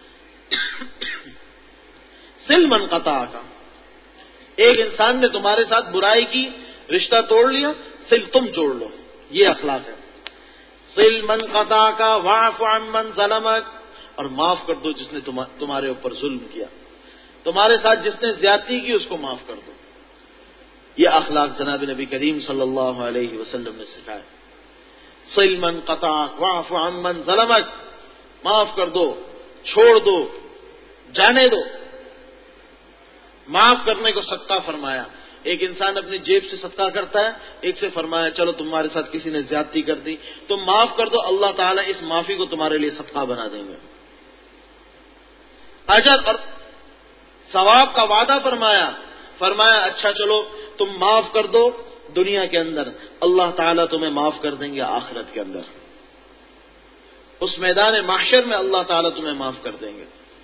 سل من قطعک، ایک انسان نے تمہارے ساتھ برائی کی، رشتہ توڑ لیا، سل تم جوڑ لو. یہ اخلاق ہے. سل من قطعک واعف عن من ظلمک، اور معاف کر دو جس نے تمہارے اوپر ظلم کیا، تمہارے ساتھ جس نے زیادتی کی اس کو معاف کر دو. یہ اخلاق جناب نبی کریم صلی اللہ علیہ وسلم نے سکھایا. سل من قطعک واعف عن من ظلمک، معاف کر دو، چھوڑ دو، جانے دو. معاف کرنے کو صدقہ فرمایا. ایک انسان اپنی جیب سے صدقہ کرتا ہے، ایک سے فرمایا چلو تمہارے ساتھ کسی نے زیادتی کر دی، تم معاف کر دو، اللہ تعالیٰ اس معافی کو تمہارے لیے صدقہ بنا دیں گے. اجر اور ثواب کا وعدہ فرمایا اچھا چلو تم معاف کر دو دنیا کے اندر، اللہ تعالیٰ تمہیں معاف کر دیں گے آخرت کے اندر. اس میدان محشر میں اللہ تعالیٰ تمہیں معاف کر دیں گے.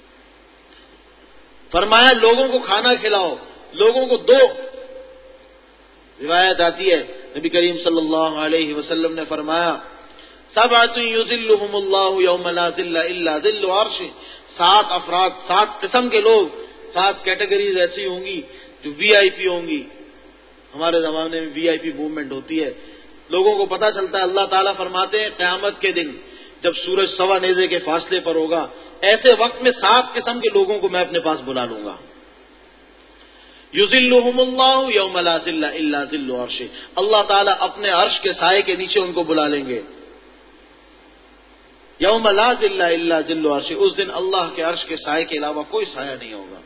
فرمایا لوگوں کو کھانا کھلاؤ، لوگوں کو دو. روایت آتی ہے نبی کریم صلی اللہ علیہ وسلم نے فرمایا سبعۃ یظلھم اللہ یوم لا ظل الا ظل عرشہ. 7 افراد، 7 قسم کے لوگ، 7 کیٹیگریز ایسی ہوں گی جو وی آئی پی ہوں گی. ہمارے زمانے میں وی آئی پی موومنٹ ہوتی ہے، لوگوں کو پتہ چلتا ہے. اللہ تعالیٰ فرماتے ہیں قیامت کے دن جب سورج سوا نیزے کے فاصلے پر ہوگا، ایسے وقت میں 7 قسم کے لوگوں کو میں اپنے پاس بلا لوں گا. یظلھم اللہ یوم لا ظل الا ظل عرشہ، اللہ تعالیٰ اپنے عرش کے سائے کے نیچے ان کو بلا لیں گے. یوم لا ظل الا ظل عرشہ، اس دن اللہ کے عرش کے سائے کے علاوہ کوئی سایہ نہیں ہوگا.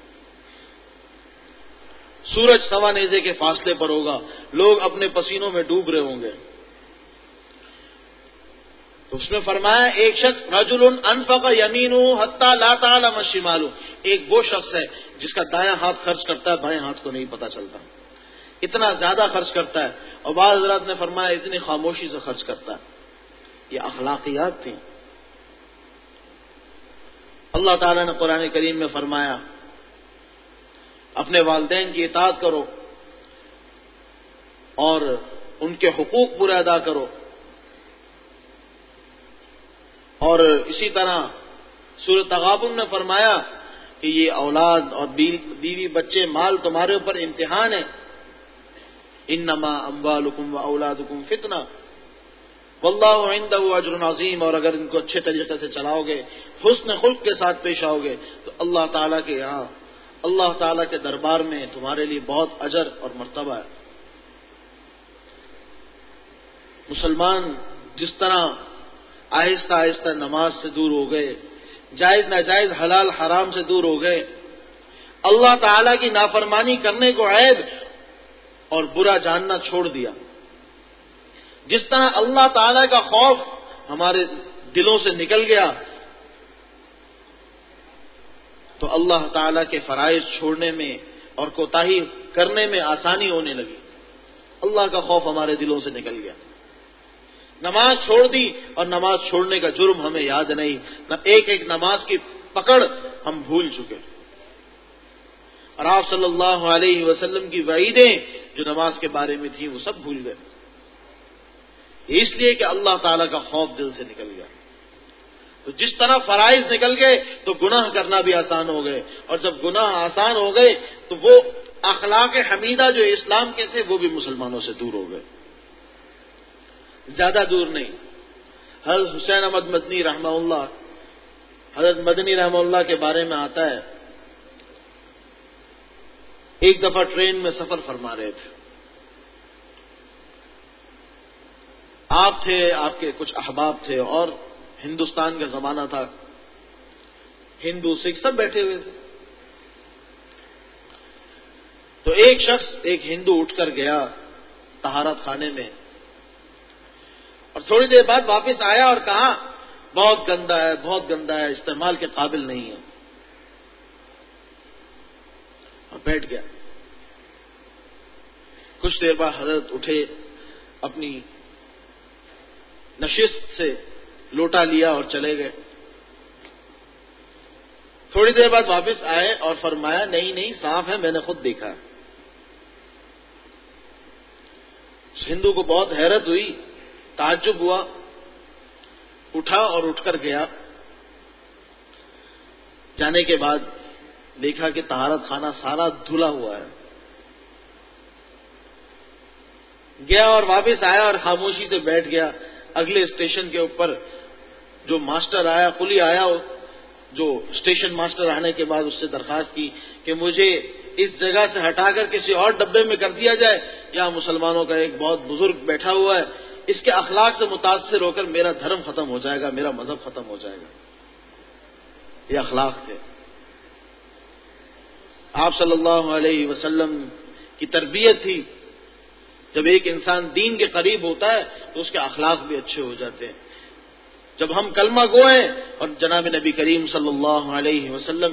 سورج سوا نیزے کے فاصلے پر ہوگا، لوگ اپنے پسینوں میں ڈوب رہے ہوں گے. تو اس میں فرمایا ایک شخص رجل انفق یمینہ حتی لا تعلم شمالہ، ایک وہ شخص ہے جس کا دایاں ہاتھ خرچ کرتا ہے بائیں ہاتھ کو نہیں پتا چلتا، اتنا زیادہ خرچ کرتا ہے. اور بعض حضرات نے فرمایا اتنی خاموشی سے خرچ کرتا ہے. یہ اخلاقیات تھیں. اللہ تعالیٰ نے قرآن کریم میں فرمایا اپنے والدین کی اطاعت کرو اور ان کے حقوق پورے ادا کرو. اور اسی طرح سورۃ تغابن میں فرمایا کہ یہ اولاد اور بیوی بچے مال تمہارے اوپر امتحان ہے. انما اموالکم واولادکم فتنہ واللہ عنده اجر عظیم. اور اگر ان کو اچھے طریقے سے چلاؤ گے، حسن خلق کے ساتھ پیش آؤ گے تو اللہ تعالیٰ کے یہاں، اللہ تعالیٰ کے دربار میں تمہارے لیے بہت اجر اور مرتبہ ہے. مسلمان جس طرح آہستہ آہستہ نماز سے دور ہو گئے، جائز ناجائز حلال حرام سے دور ہو گئے، اللہ تعالیٰ کی نافرمانی کرنے کو عیب اور برا جاننا چھوڑ دیا، جس طرح اللہ تعالیٰ کا خوف ہمارے دلوں سے نکل گیا، تو اللہ تعالیٰ کے فرائض چھوڑنے میں اور کوتاہی کرنے میں آسانی ہونے لگی. اللہ کا خوف ہمارے دلوں سے نکل گیا. نماز چھوڑ دی اور نماز چھوڑنے کا جرم ہمیں یاد نہیں، نہ ایک ایک نماز کی پکڑ ہم بھول چکے. اور آپ صلی اللہ علیہ وسلم کی وعیدیں جو نماز کے بارے میں تھیں وہ سب بھول گئے، اس لیے کہ اللہ تعالیٰ کا خوف دل سے نکل گیا. تو جس طرح فرائض نکل گئے تو گناہ کرنا بھی آسان ہو گئے، اور جب گناہ آسان ہو گئے تو وہ اخلاق حمیدہ جو اسلام کے تھے وہ بھی مسلمانوں سے دور ہو گئے. زیادہ دور نہیں. حضرت حسین احمد مدنی رحمہ اللہ، حضرت مدنی رحمہ اللہ کے بارے میں آتا ہے، ایک دفعہ ٹرین میں سفر فرما رہے تھے. آپ تھے، آپ کے کچھ احباب تھے، اور ہندوستان کا زمانہ تھا، ہندو سکھ سب بیٹھے ہوئے تھے. تو ایک شخص، ایک ہندو اٹھ کر گیا طہارت خانے میں، اور تھوڑی دیر بعد واپس آیا اور کہا بہت گندا ہے، بہت گندا ہے، استعمال کے قابل نہیں ہے، اور بیٹھ گیا. کچھ دیر بعد حضرت اٹھے، اپنی نشست سے لوٹا لیا اور چلے گئے. تھوڑی دیر بعد واپس آئے اور فرمایا نہیں نہیں صاف ہے، میں نے خود دیکھا. ہندو کو بہت حیرت ہوئی، تعجب ہوا، اٹھا اور اٹھ کر گیا. جانے کے بعد دیکھا کہ طہارت خانہ سارا دھلا ہوا ہے. گیا اور واپس آیا اور خاموشی سے بیٹھ گیا. اگلے اسٹیشن کے اوپر جو ماسٹر آیا، قلی آیا، جو اسٹیشن ماسٹر آنے کے بعد اس سے درخواست کی کہ مجھے اس جگہ سے ہٹا کر کسی اور ڈبے میں کر دیا جائے، یہاں مسلمانوں کا ایک بہت بزرگ بیٹھا ہوا ہے، اس کے اخلاق سے متاثر ہو کر میرا دھرم ختم ہو جائے گا، میرا مذہب ختم ہو جائے گا. یہ اخلاق تھے. آپ صلی اللہ علیہ وسلم کی تربیت تھی. جب ایک انسان دین کے قریب ہوتا ہے تو اس کے اخلاق بھی اچھے ہو جاتے ہیں. جب ہم کلمہ گو ہیں اور جناب نبی کریم صلی اللہ علیہ وسلم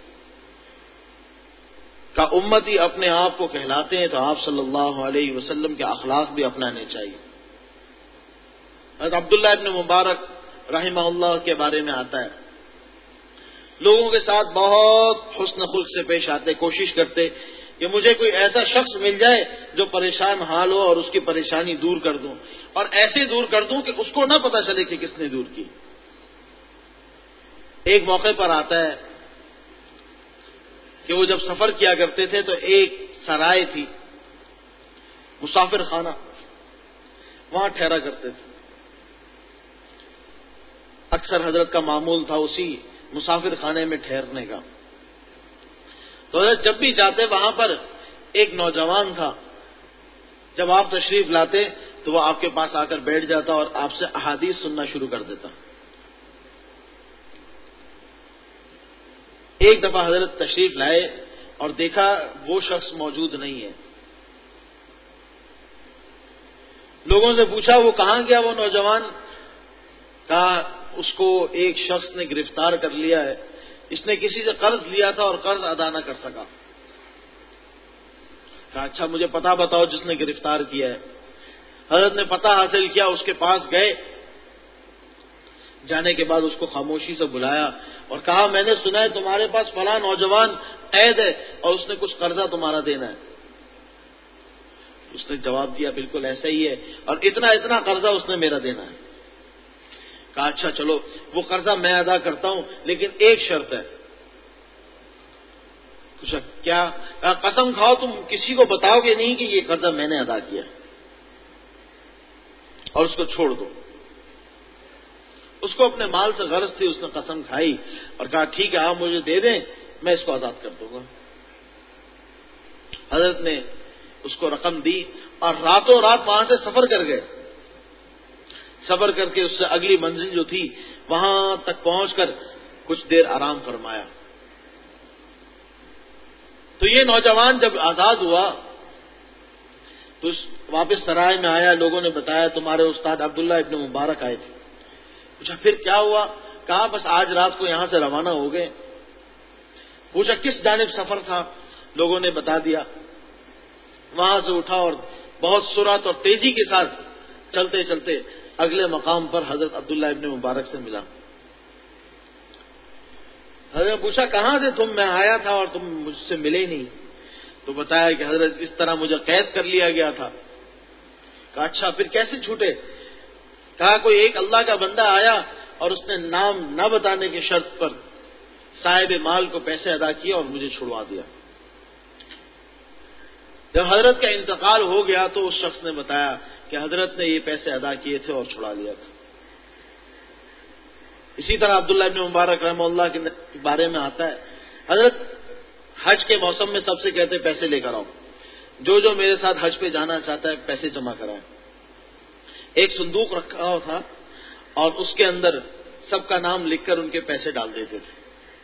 کا امتی اپنے آپ کو کہلاتے ہیں تو آپ صلی اللہ علیہ وسلم کے اخلاق بھی اپنانے چاہیے. حضرت عبداللہ ابن مبارک رحمہ اللہ کے بارے میں آتا ہے، لوگوں کے ساتھ بہت حسن خلق سے پیش آتے، کوشش کرتے کہ مجھے کوئی ایسا شخص مل جائے جو پریشان حال ہو اور اس کی پریشانی دور کر دوں، اور ایسے دور کر دوں کہ اس کو نہ پتہ چلے کہ کس نے دور کی. ایک موقع پر آتا ہے کہ وہ جب سفر کیا کرتے تھے تو ایک سرائے تھی، مسافر خانہ، وہاں ٹھہرا کرتے تھے. اکثر حضرت کا معمول تھا اسی مسافر خانے میں ٹھہرنے کا. تو حضرت جب بھی جاتے وہاں پر ایک نوجوان تھا، جب آپ تشریف لاتے تو وہ آپ کے پاس آ کر بیٹھ جاتا اور آپ سے احادیث سننا شروع کر دیتا. ایک دفعہ حضرت تشریف لائے اور دیکھا وہ شخص موجود نہیں ہے. لوگوں سے پوچھا وہ کہاں گیا وہ نوجوان؟ کہا اس کو ایک شخص نے گرفتار کر لیا ہے، اس نے کسی سے قرض لیا تھا اور قرض ادا نہ کر سکا. کہا اچھا مجھے پتہ بتاؤ جس نے گرفتار کیا ہے. حضرت نے پتہ حاصل کیا، اس کے پاس گئے. جانے کے بعد اس کو خاموشی سے بلایا اور کہا میں نے سنا ہے تمہارے پاس فلاں نوجوان قید ہے اور اس نے کچھ قرضہ تمہارا دینا ہے. اس نے جواب دیا بالکل ایسا ہی ہے، اور اتنا اتنا قرضہ اس نے میرا دینا ہے. کہا اچھا چلو وہ قرضہ میں ادا کرتا ہوں، لیکن ایک شرط ہے. پوچھا کیا؟ کہا قسم کھاؤ تم کسی کو بتاؤ گے نہیں کہ یہ قرضہ میں نے ادا کیا اور اس کو چھوڑ دو. اس کو اپنے مال سے غرض تھی، اس نے قسم کھائی اور کہا ٹھیک ہے آپ مجھے دے دیں میں اس کو آزاد کر دوں گا. حضرت نے اس کو رقم دی اور راتوں رات وہاں سے سفر کر گئے. سفر کر کے اس سے اگلی منزل جو تھی وہاں تک پہنچ کر کچھ دیر آرام فرمایا. تو یہ نوجوان جب آزاد ہوا تو واپس سرائے میں آیا. لوگوں نے بتایا تمہارے استاد عبداللہ ابن مبارک آئے تھے. پوچھا پھر کیا ہوا؟ کہا بس آج رات کو یہاں سے روانہ ہو گئے. پوچھا کس جانب سفر تھا، لوگوں نے بتا دیا. وہاں سے اٹھا اور بہت سرعت اور تیزی کے ساتھ چلتے چلتے اگلے مقام پر حضرت عبداللہ ابن مبارک سے ملا. حضرت نے پوچھا کہاں تھے تم؟ میں آیا تھا اور تم مجھ سے ملے نہیں. تو بتایا کہ حضرت اس طرح مجھے قید کر لیا گیا تھا. کہا اچھا پھر کیسے چھوٹے؟ کہا کوئی ایک اللہ کا بندہ آیا اور اس نے نام نہ بتانے کی شرط پر صاحب مال کو پیسے ادا کیے اور مجھے چھڑوا دیا. جب حضرت کا انتقال ہو گیا تو اس شخص نے بتایا کہ حضرت نے یہ پیسے ادا کیے تھے اور چھڑا لیا تھا. اسی طرح عبداللہ ابن مبارک رحمہ اللہ کے بارے میں آتا ہے حضرت حج کے موسم میں سب سے کہتے پیسے لے کر آؤ، جو میرے ساتھ حج پہ جانا چاہتا ہے پیسے جمع کرائے. ایک صندوق رکھا ہوا تھا اور اس کے اندر سب کا نام لکھ کر ان کے پیسے ڈال دیتے تھے.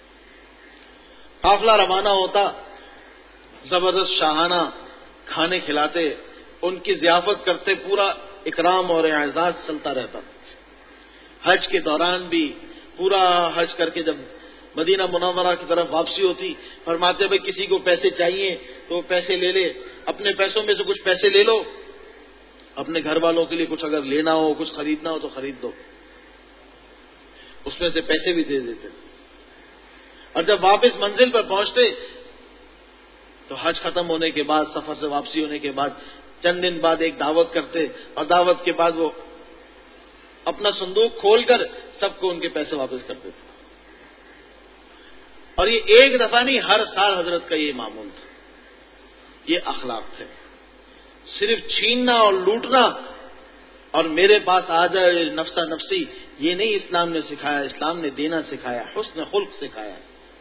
قافلہ روانہ ہوتا، زبردست شاہانہ کھانے کھلاتے، ان کی ضیافت کرتے، پورا اکرام اور اعزاز چلتا رہتا. حج کے دوران بھی پورا حج کر کے جب مدینہ منورہ کی طرف واپسی ہوتی، فرماتے بھائی کسی کو پیسے چاہیے تو پیسے لے لے، اپنے پیسوں میں سے کچھ پیسے لے لو، اپنے گھر والوں کے لیے کچھ اگر لینا ہو کچھ خریدنا ہو تو خرید دو. اس میں سے پیسے بھی دے دیتے. اور جب واپس منزل پر پہنچتے تو حج ختم ہونے کے بعد، سفر سے واپسی ہونے کے بعد چند دن بعد ایک دعوت کرتے اور دعوت کے بعد وہ اپنا صندوق کھول کر سب کو ان کے پیسے واپس کر دیتے. اور یہ ایک دفعہ نہیں، ہر سال حضرت کا یہ معمول تھا، یہ اخلاق تھے. صرف چھیننا اور لوٹنا اور میرے پاس آ جائے نفسا نفسی، یہ نہیں اسلام نے سکھایا. اسلام نے دینا سکھایا، حسن خلق سکھایا.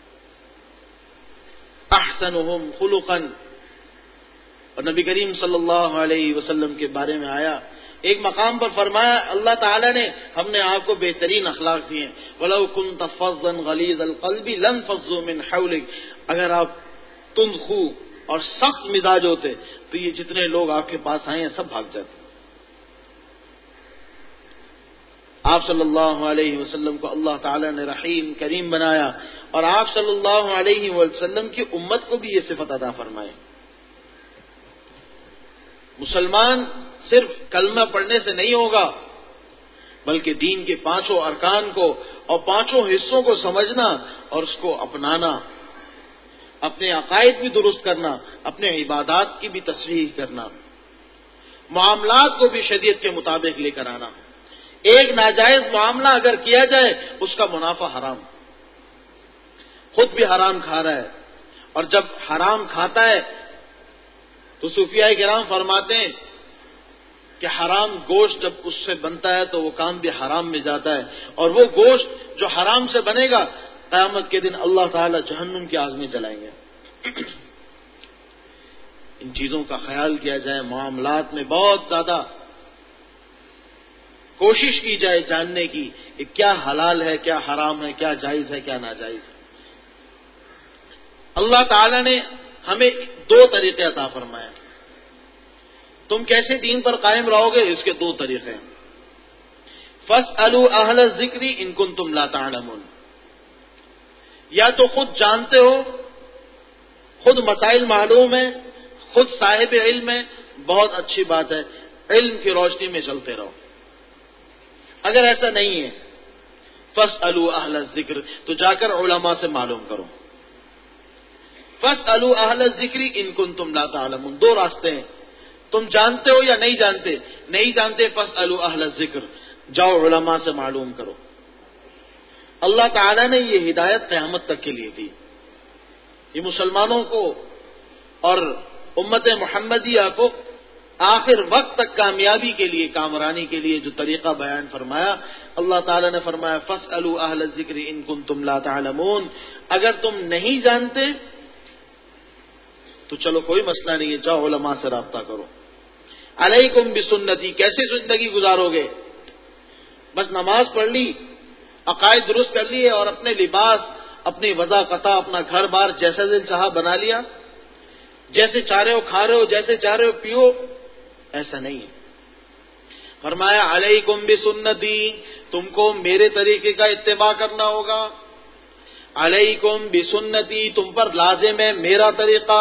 احسنہم خلقا، اور نبی کریم صلی اللہ علیہ وسلم کے بارے میں آیا ایک مقام پر فرمایا اللہ تعالیٰ نے ہم نے آپ کو بہترین اخلاق دیے. وَلَوْ كُنْتَ فَظًّا غَلِيظَ الْقَلْبِ لَانفَضُّوا مِنْ حَوْلِكَ، اگر آپ تند خو اور سخت مزاج ہوتے تو یہ جتنے لوگ آپ کے پاس آئے ہیں سب بھاگ جاتے. آپ صلی اللہ علیہ وسلم کو اللہ تعالیٰ نے رحیم کریم بنایا اور آپ صلی اللہ علیہ وسلم کی امت کو بھی یہ صفت عطا فرمائے. مسلمان صرف کلمہ پڑھنے سے نہیں ہوگا بلکہ دین کے پانچوں ارکان کو اور پانچوں حصوں کو سمجھنا اور اس کو اپنانا، اپنے عقائد بھی درست کرنا، اپنے عبادات کی بھی تصحیح کرنا، معاملات کو بھی شریعت کے مطابق لے کر آنا. ایک ناجائز معاملہ اگر کیا جائے اس کا منافع حرام، خود بھی حرام کھا رہا ہے، اور جب حرام کھاتا ہے تو صوفیاء کرام فرماتے ہیں کہ حرام گوشت جب اس سے بنتا ہے تو وہ کام بھی حرام میں جاتا ہے، اور وہ گوشت جو حرام سے بنے گا قیامت کے دن اللہ تعالی جہنم کی آگ میں جلائیں گے. ان چیزوں کا خیال کیا جائے، معاملات میں بہت زیادہ کوشش کی جائے جاننے کی کہ کیا حلال ہے، کیا حرام ہے، کیا جائز ہے، کیا ناجائز ہے. اللہ تعالی نے ہمیں دو طریقے عطا فرمائے. تم کیسے دین پر قائم رہو گے اس کے دو طریقے ہیں. فَاسْأَلُوا أَهْلَ الذِّكْرِ إِن كُنتُمْ لَا تَعْلَمُونَ، یا تو خود جانتے ہو، خود مسائل معلوم ہے، خود صاحب علم ہے، بہت اچھی بات ہے، علم کی روشنی میں چلتے رہو. اگر ایسا نہیں ہے فَاسْأَلُوا أَهْلَ الذِّكْرِ، تو جا کر علماء سے معلوم کرو. فَاسْأَلُوا أَهْلَ الذِّكْرِ إِن كُنتُمْ لَا تَعْلَمُونَ، دو راستے ہیں، تم جانتے ہو یا نہیں جانتے. نہیں جانتے فَاسْأَلُوا أَهْلَ الذِّكْرِ، جاؤ علماء سے معلوم کرو. اللہ تعالیٰ نے یہ ہدایت قیامت تک کے لیے دی. یہ مسلمانوں کو اور امت محمدیہ کو آخر وقت تک کامیابی کے لیے، کامرانی کے لیے جو طریقہ بیان فرمایا، اللہ تعالیٰ نے فرمایا فَاسْأَلُوا أَهْلَ الذِّكْرِ إِن كُنتُمْ لَا تَعْلَمُونَ. اگر تم نہیں جانتے تو چلو کوئی مسئلہ نہیں ہے، جاؤ علماء سے رابطہ کرو. علیکم بسنتی، کیسے زندگی گزارو گے؟ بس نماز پڑھ لی، عقائد درست کر لیے اور اپنے لباس، اپنی وضع قطع، اپنا گھر بار جیسا دل چاہا بنا لیا، جیسے چاہ رہے ہو کھا رہے ہو، جیسے چاہ رہے ہو پیو، ایسا نہیں ہے. فرمایا علیکم بسنتی، تم کو میرے طریقے کا اتباع کرنا ہوگا. علیکم بسنتی، تم پر لازم ہے میرا طریقہ،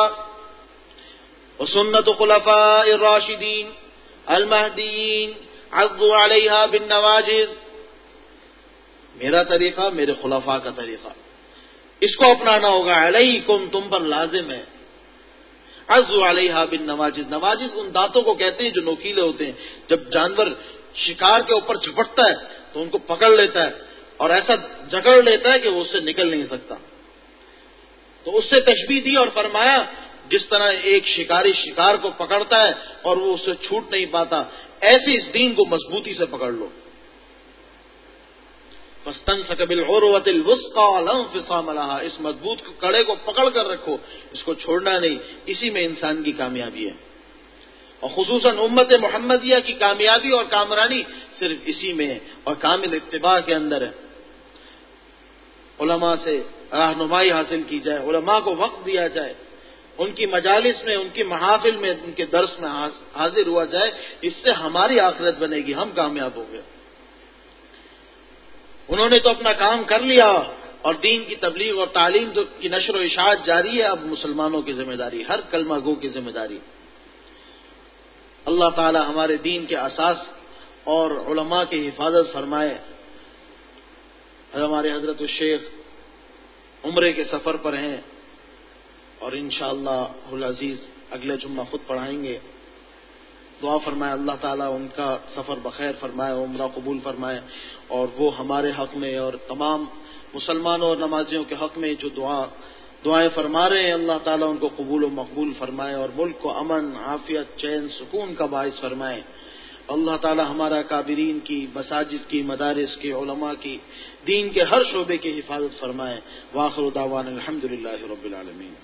وسنت خلفاء الراشدین المہدیین عضوا علیہا بالنواجذ، میرا طریقہ میرے خلفاء کا طریقہ، اس کو اپنانا ہوگا. علیکم، تم پر لازم ہے. عضوا علیہا بالنواجذ، نواجذ ان دانتوں کو کہتے ہیں جو نوکیلے ہوتے ہیں. جب جانور شکار کے اوپر جھپٹتا ہے تو ان کو پکڑ لیتا ہے اور ایسا جکڑ لیتا ہے کہ وہ اس سے نکل نہیں سکتا. تو اس سے تشبیہ دی اور فرمایا جس طرح ایک شکاری شکار کو پکڑتا ہے اور وہ اس سے چھوٹ نہیں پاتا، ایسے اس دین کو مضبوطی سے پکڑ لو. فاستمسک بالعروۃ الوثقی لا انفصام لها، اس مضبوط کڑے کو پکڑ کر رکھو، اس کو چھوڑنا نہیں. اسی میں انسان کی کامیابی ہے، اور خصوصاً امت محمدیہ کی کامیابی اور کامرانی صرف اسی میں ہے اور کامل اتباع کے اندر ہے. علماء سے رہنمائی حاصل کی جائے، علماء کو وقت دیا جائے، ان کی مجالس میں، ان کی محافل میں، ان کے درس میں حاضر ہوا جائے، اس سے ہماری آخرت بنے گی، ہم کامیاب ہو گئے. انہوں نے تو اپنا کام کر لیا اور دین کی تبلیغ اور تعلیم کی نشر و اشاعت جاری ہے. اب مسلمانوں کی ذمہ داری، ہر کلمہ گو کی ذمہ داری. اللہ تعالی ہمارے دین کے اساس اور علماء کی حفاظت فرمائے. ہمارے حضرت الشیخ عمرے کے سفر پر ہیں اور انشاءاللہ العزیز اگلے جمعہ خود پڑھائیں گے. دعا فرمائے اللہ تعالیٰ ان کا سفر بخیر فرمائے، عمرہ قبول فرمائے، اور وہ ہمارے حق میں اور تمام مسلمانوں اور نمازیوں کے حق میں جو دعائیں فرما رہے ہیں، اللہ تعالیٰ ان کو قبول و مقبول فرمائے اور ملک کو امن، عافیت، چین، سکون کا باعث فرمائے. اللہ تعالیٰ ہمارا کابرین کی، مساجد کی، مدارس کی، علماء کی، دین کے ہر شعبے کی حفاظت فرمائے. وآخر دعوانا الحمدللہ رب العالمین.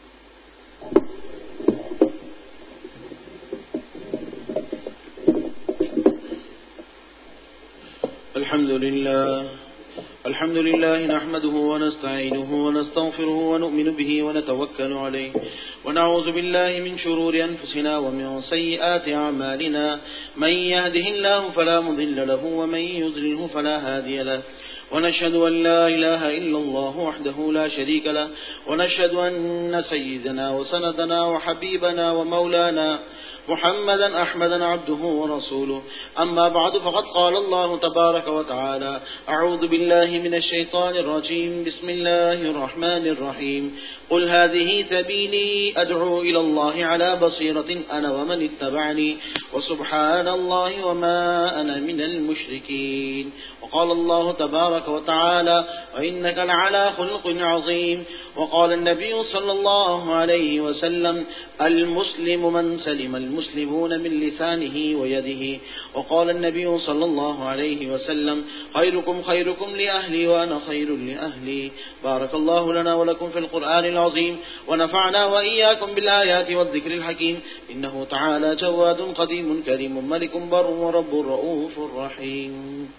الحمد لله نحمده ونستعينه ونستغفره ونؤمن به ونتوكل عليه ونعوذ بالله من شرور أنفسنا ومن سيئات أعمالنا، من يهده الله فلا مضل له ومن يضلله فلا هادي له، ونشهد أن لا إله إلا الله وحده لا شريك له، ونشهد أن سيدنا وسندنا وحبيبنا ومولانا محمدا أحمدا عبده ورسوله. أما بعد، فقد قال الله تبارك وتعالى: أعوذ بالله من الشيطان الرجيم، بسم الله الرحمن الرحيم. قل هذه سبيلي أدعو إلى الله على بصيرة أنا ومن اتبعني وسبحان الله وما أنا من المشركين. وقال الله تبارك وتعالى: وإنك لعلى خلق عظيم. وقال النبي صلى الله عليه وسلم: المسلم من سلم المسلمون من لسانه ويده. وقال النبي صلى الله عليه وسلم: خيركم خيركم لأهلي وأنا خير لأهلي. بارك الله لنا ولكم في القرآن العظيم، ونفعنا وإياكم بالآيات والذكر الحكيم. إنه تعالى جواد قديم كريم ملك بر ورب رؤوف رحيم.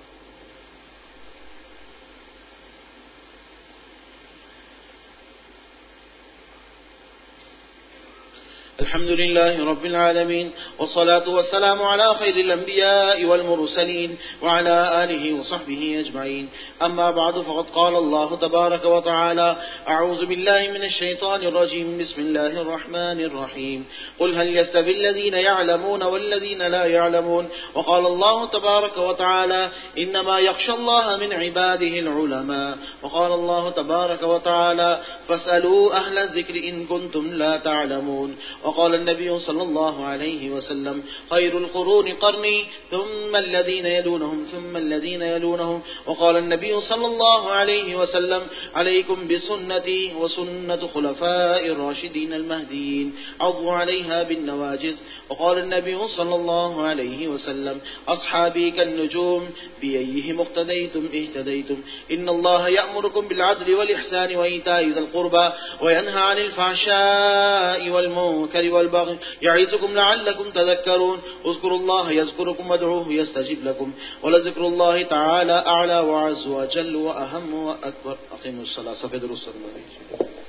الحمد لله رب العالمين، والصلاة والسلام على خير الأنبياء والمرسلين وعلى آله وصحبه أجمعين. أما بعد، فقد قال الله تبارك وتعالى: أعوذ بالله من الشيطان الرجيم، بسم الله الرحمن الرحيم. قل هل يستوي الذين يعلمون والذين لا يعلمون. وقال الله تبارك وتعالى: إنما يخشى الله من عباده العلماء. وقال الله تبارك وتعالى: فاسألوا أهل الذكر إن كنتم لا تعلمون. وقال النبي صلى الله عليه وسلم: خير القرون قرني ثم الذين يلونهم ثم الذين يلونهم. وقال النبي صلى الله عليه وسلم: عليكم بسنتي وسنة خلفاء الراشدين المهديين عضوا عليها بالنواجذ. وقال النبي صلى الله عليه وسلم: أصحابي كالنجوم بأيهم اقتديتم اهتديتم. إن الله يأمركم بالعدل والإحسان وإيتاء ذي القربى وينهى عن الفحشاء والمنكر والبغي يعظكم لعلكم تذكرون. اذكروا الله يذكركم وادعوه يستجب لكم، ولذكر الله تعالى أعلى وعز وجل وأهم وأكبر. أقيموا الصلاة.